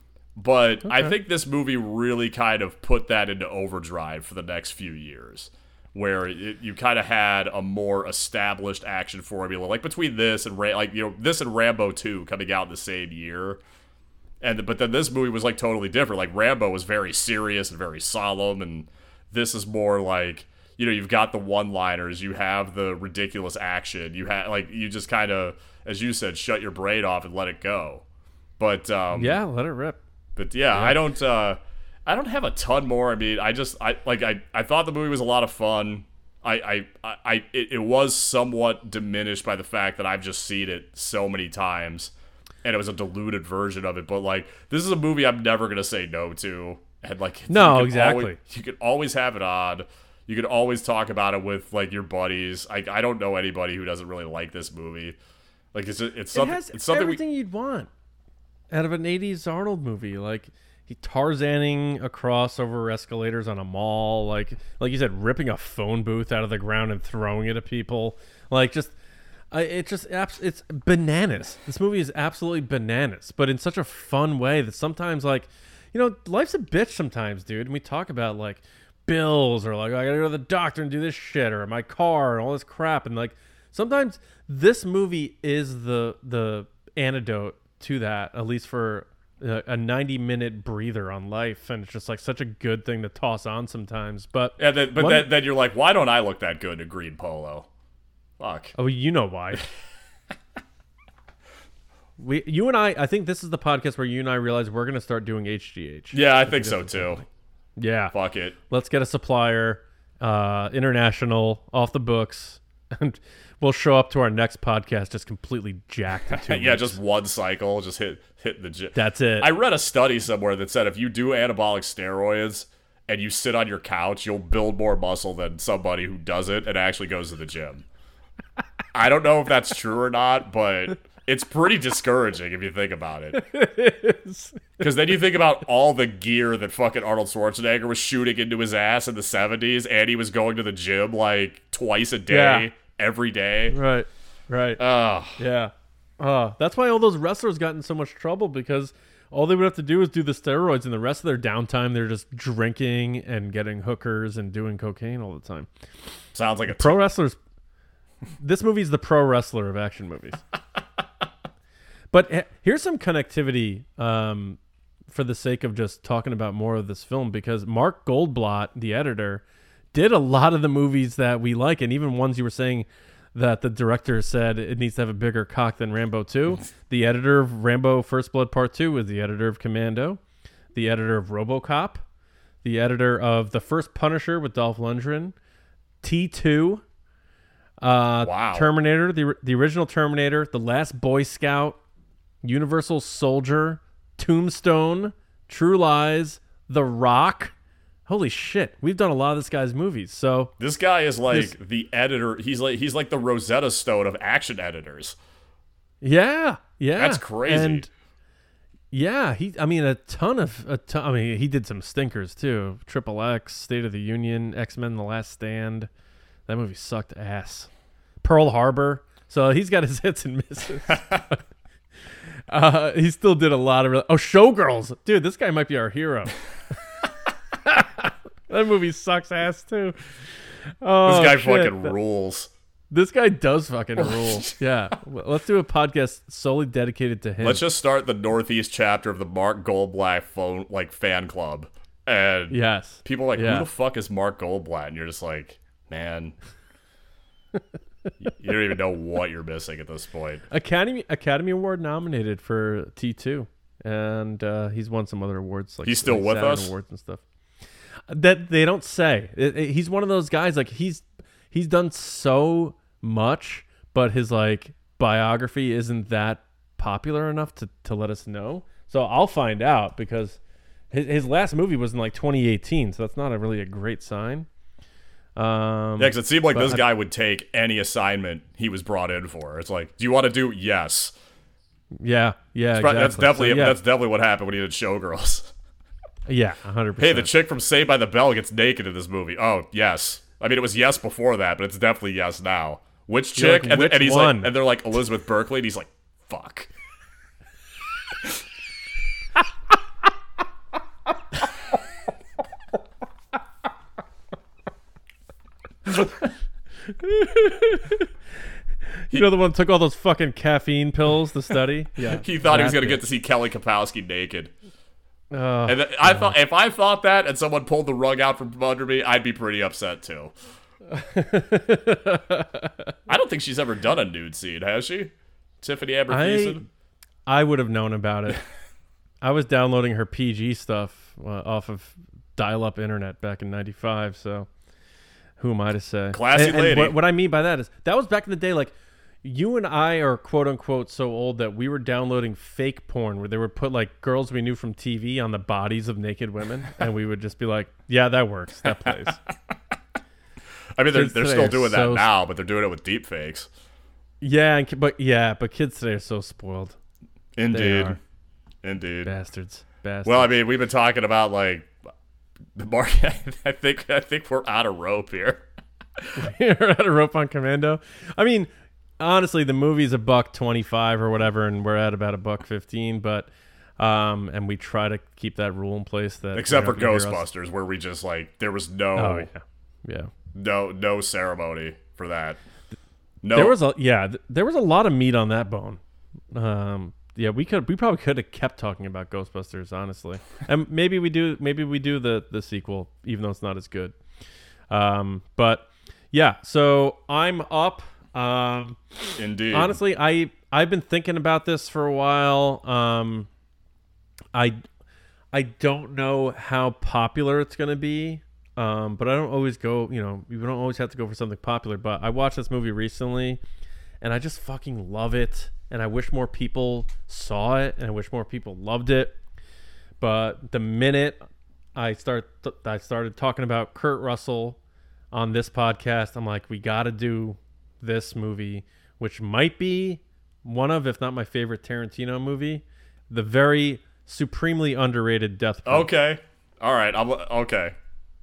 But okay. I think this movie really kind of put that into overdrive for the next few years, where it, you kind of had a more established action formula, like between this and, like, you know, this and Rambo two coming out in the same year. And but then this movie was like totally different. Like Rambo was very serious and very solemn, and this is more like, you know, you've got the one-liners, you have the ridiculous action, you have like you just kind of, as you said, shut your brain off and let it go. But um, yeah, let it rip. But yeah, yeah. I don't, uh, I don't have a ton more. I mean, I just, I like, I, I thought the movie was a lot of fun. I, I, I, it, it was somewhat diminished by the fact that I've just seen it so many times, and it was a diluted version of it. But like, this is a movie I'm never gonna say no to. And like, no, you exactly. Always, you could always have it on. You could always talk about it with like your buddies. I, I don't know anybody who doesn't really like this movie. Like it's it's something. It has it's something everything we, you'd want out of an eighties Arnold movie. Like he Tarzaning across over escalators on a mall. Like like you said, ripping a phone booth out of the ground and throwing it at people. Like just. Uh, it just it's bananas. This movie is absolutely bananas, but in such a fun way that sometimes like. You know, life's a bitch sometimes, dude. And we talk about, like, bills or, like, I gotta go to the doctor and do this shit or my car and all this crap. And, like, sometimes this movie is the the antidote to that, at least for a ninety-minute breather on life. And it's just, like, such a good thing to toss on sometimes. But yeah, then, but one, then, then you're like, why don't I look that good in a green polo? Fuck. Oh, you know why. We, you and I, I think this is the podcast where you and I realize we're going to start doing H G H. Yeah, I, I think, think so too. Yeah. Fuck it. Let's get a supplier, uh, international, off the books, and we'll show up to our next podcast just completely jacked. In two yeah, weeks. just one cycle, just hit hit the gym. That's it. I read a study somewhere that said if you do anabolic steroids and you sit on your couch, you'll build more muscle than somebody who does it and actually goes to the gym. I don't know if that's true or not, but... It's pretty discouraging if you think about it. It is. Because then you think about all the gear that fucking Arnold Schwarzenegger was shooting into his ass in the seventies, and he was going to the gym like twice a day, yeah. every day. Right, right. Oh. Yeah. Uh, that's why all those wrestlers got in so much trouble, because all they would have to do is do the steroids, and the rest of their downtime, they're just drinking and getting hookers and doing cocaine all the time. Sounds like a pro t- wrestlers. This movie's the pro wrestler of action movies. But here's some connectivity um, for the sake of just talking about more of this film, because Mark Goldblatt, the editor, did a lot of the movies that we like, and even ones you were saying that the director said it needs to have a bigger cock than Rambo two. The editor of Rambo First Blood Part two was the editor of Commando, the editor of RoboCop, the editor of The First Punisher with Dolph Lundgren, T two, uh, wow. Terminator, the the original Terminator, The Last Boy Scout, Universal Soldier, Tombstone, True Lies, The Rock. Holy shit, we've done a lot of this guy's movies. So this guy is like this, the editor. He's like he's like the Rosetta Stone of action editors. Yeah, yeah, that's crazy. And yeah, he. I mean, a ton of. A ton, I mean, he did some stinkers too. Triple X, State of the Union, X-Men: The Last Stand. That movie sucked ass. Pearl Harbor. So he's got his hits and misses. Uh, he still did a lot of... Re- oh, Showgirls. Dude, this guy might be our hero. That movie sucks ass, too. Oh, this guy shit. fucking rules. This guy does fucking rule. Yeah. Well, let's do a podcast solely dedicated to him. Let's just start the Northeast chapter of the Mark Goldblatt phone like fan club. And yes. people are like, yeah. who the fuck is Mark Goldblatt? And you're just like, man, you don't even know what you're missing at this point. Academy Academy Award nominated for T two. And uh, he's won some other awards. Like he's still like with Saturn us? Awards and stuff. That they don't say. It, it, he's one of those guys, like, he's he's done so much, but his like biography isn't that popular enough to, to let us know. So I'll find out, because his, his last movie was in like twenty eighteen, so that's not a really a great sign. Um, yeah, because it seemed like this I, guy would take any assignment he was brought in for. It's like, do you want to do? Yes. Yeah, yeah, That's, exactly. that's definitely so, yeah. that's definitely what happened when he did Showgirls. Yeah, one hundred percent. Hey, the chick from Saved by the Bell gets naked in this movie. Oh, yes. I mean, it was yes before that, but it's definitely yes now. Which You're chick? like, and, which and he's one? like, and they're like Elizabeth Berkley, and he's like, fuck. You know, the one that took all those fucking caffeine pills to study? Yeah. He thought he was That's gonna it. get to see Kelly Kapowski naked. Oh, And th- I thought if I thought that and someone pulled the rug out from under me, I'd be pretty upset too. I don't think she's ever done a nude scene, has she? Tiffany Amber I, Thiessen? I would have known about it. I was downloading her P G stuff uh, off of dial-up internet back in ninety-five, so who am I to say? Classy and, and lady. What, what I mean by that is, that was back in the day, like, you and I are quote-unquote so old that we were downloading fake porn where they would put, like, girls we knew from T V on the bodies of naked women, and we would just be like, yeah, that works. That plays. I mean, they're, Kids they're today still are doing that so- now, but they're doing it with deep fakes. Yeah, and, ki- but yeah, but kids today are so spoiled. Indeed. are. Indeed. Bastards. Bastards. Well, I mean, we've been talking about, like, the market. I think I think we're out of rope here. You're at a rope on commando. I mean, honestly, the movie's a buck twenty-five or whatever, and we're at about a buck fifteen. But um, and we try to keep that rule in place that Except for you're not gonna hear us- Ghostbusters, where we just, like, there was no Oh yeah, yeah. no no ceremony for that. No, There was a yeah. Th- there was a lot of meat on that bone. Um, yeah, we could we probably could have kept talking about Ghostbusters, honestly, and maybe we do maybe we do the the sequel, even though it's not as good. Um, but yeah, so I'm up. Um, indeed. honestly, I I've been thinking about this for a while. Um, I I don't know how popular it's gonna be. Um, but I don't always go, you know, you don't always have to go for something popular. But I watched this movie recently, and I just fucking love it. And I wish more people saw it, and I wish more people loved it. But the minute I start, I started talking about Kurt Russell on this podcast, I'm like, we got to do this movie, which might be one of, if not my favorite Tarantino movie, the very supremely underrated Death Proof. Okay. All right. I'm okay.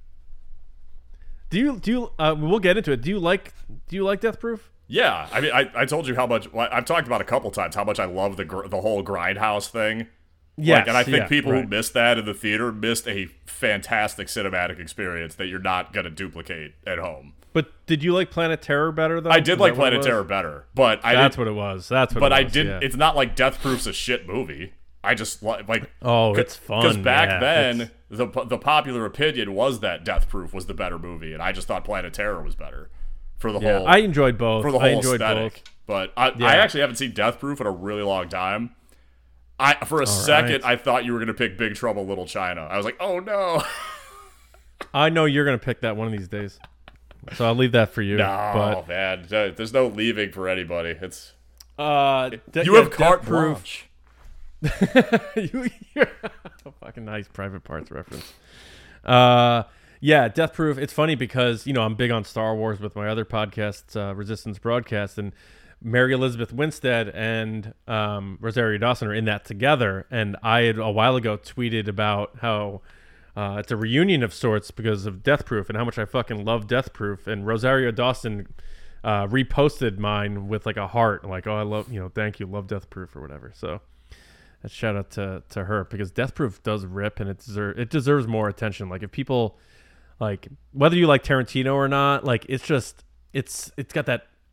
Do you do you? Uh, we'll get into it. Do you like Do you like Death Proof? Yeah. I mean, I, I told you how much well, I've talked about a couple times how much I love the gr- the whole Grindhouse thing. Yes, Like, and I think yeah, people right. who missed that in the theater missed a fantastic cinematic experience that you're not gonna duplicate at home. But did you like Planet Terror better though? I did Is like that what it Planet was? Terror better, but I That's didn't, what it was. That's what. but it I was, didn't. yeah. It's not like Death Proof's a shit movie. I just li- like Oh, it's fun. because back yeah, then it's- the the popular opinion was that Death Proof was the better movie, and I just thought Planet Terror was better for the yeah, whole I enjoyed both. for the I whole enjoyed aesthetic. both. But I, Yeah. I actually haven't seen Death Proof in a really long time. I for a second right. I thought you were gonna pick Big Trouble in Little China. I was like, oh no, I know you're gonna pick that one of these days, so I'll leave that for you. no but man, there's no leaving for anybody. It's uh, de- you yeah, have carte Death Proof. blanche. you, you're fucking nice Private Parts reference. Uh, yeah, Death Proof. It's funny because you know I'm big on Star Wars with my other podcast, uh, Resistance Broadcast, and Mary Elizabeth Winstead and um, Rosario Dawson are in that together. And I had a while ago tweeted about how uh, it's a reunion of sorts because of Death Proof and how much I fucking love Death Proof. And Rosario Dawson uh, reposted mine with like a heart, like, oh, I love, you know, thank you, love Death Proof or whatever. So. A shout out to, to her because Death Proof does rip and it deserves it deserves more attention. Like if people like whether you like Tarantino or not, like it's just it's it's got that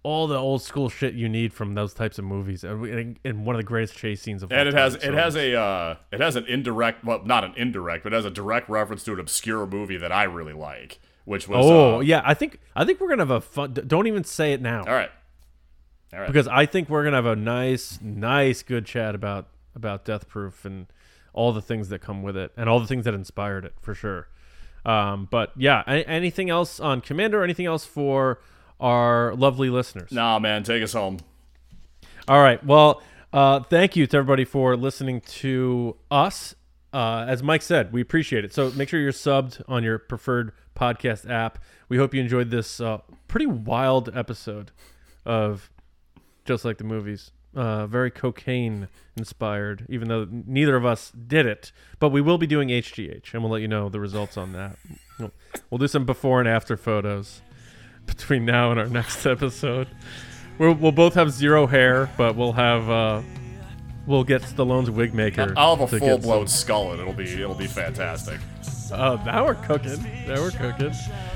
all the old school shit you need from those types of movies, and, and one of the greatest chase scenes of all And it time, has so. it has a uh, it has an indirect, well, not an indirect, but it has a direct reference to an obscure movie that I really like, which was Oh uh, yeah, I think I think we're gonna have a fun. Don't even say it now. all right, all right, Because I think we're gonna have a nice, nice, good chat about about Death Proof and all the things that come with it, and all the things that inspired it for sure. Um, but yeah, a- anything else on Commander? Or anything else for our lovely listeners? nah, man, take us home. All right. Well, uh, thank you to everybody for listening to us. Uh, as Mike said, we appreciate it. So make sure you're subbed on your preferred podcast app. We hope you enjoyed this uh, pretty wild episode of Just Like the Movies. Uh, very cocaine inspired, even though neither of us did it. But we will be doing H G H, and we'll let you know the results on that. We'll, we'll do some before and after photos between now and our next episode. We'll, we'll both have zero hair, but we'll have uh, we'll get Stallone's wig maker. I'll have a to get full blown some- skull, and it'll be it'll be fantastic. Oh, now we're cooking. Now we're cooking.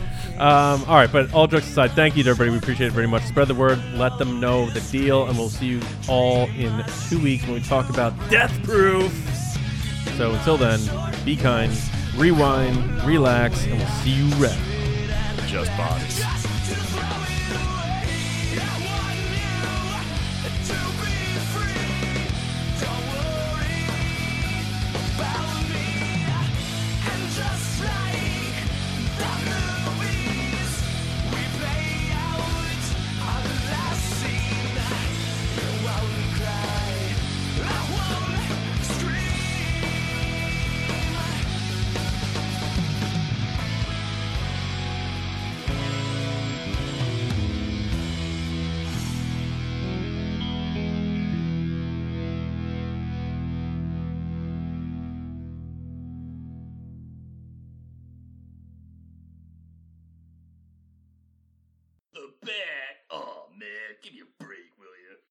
Um, all right, but all jokes aside, thank you to everybody. We appreciate it very much. Spread the word. Let them know the deal, and we'll see you all in two weeks when we talk about Death Proof. So until then, be kind, rewind, relax, and we'll see you around. Just bodies. The bat. Oh man, give me a break.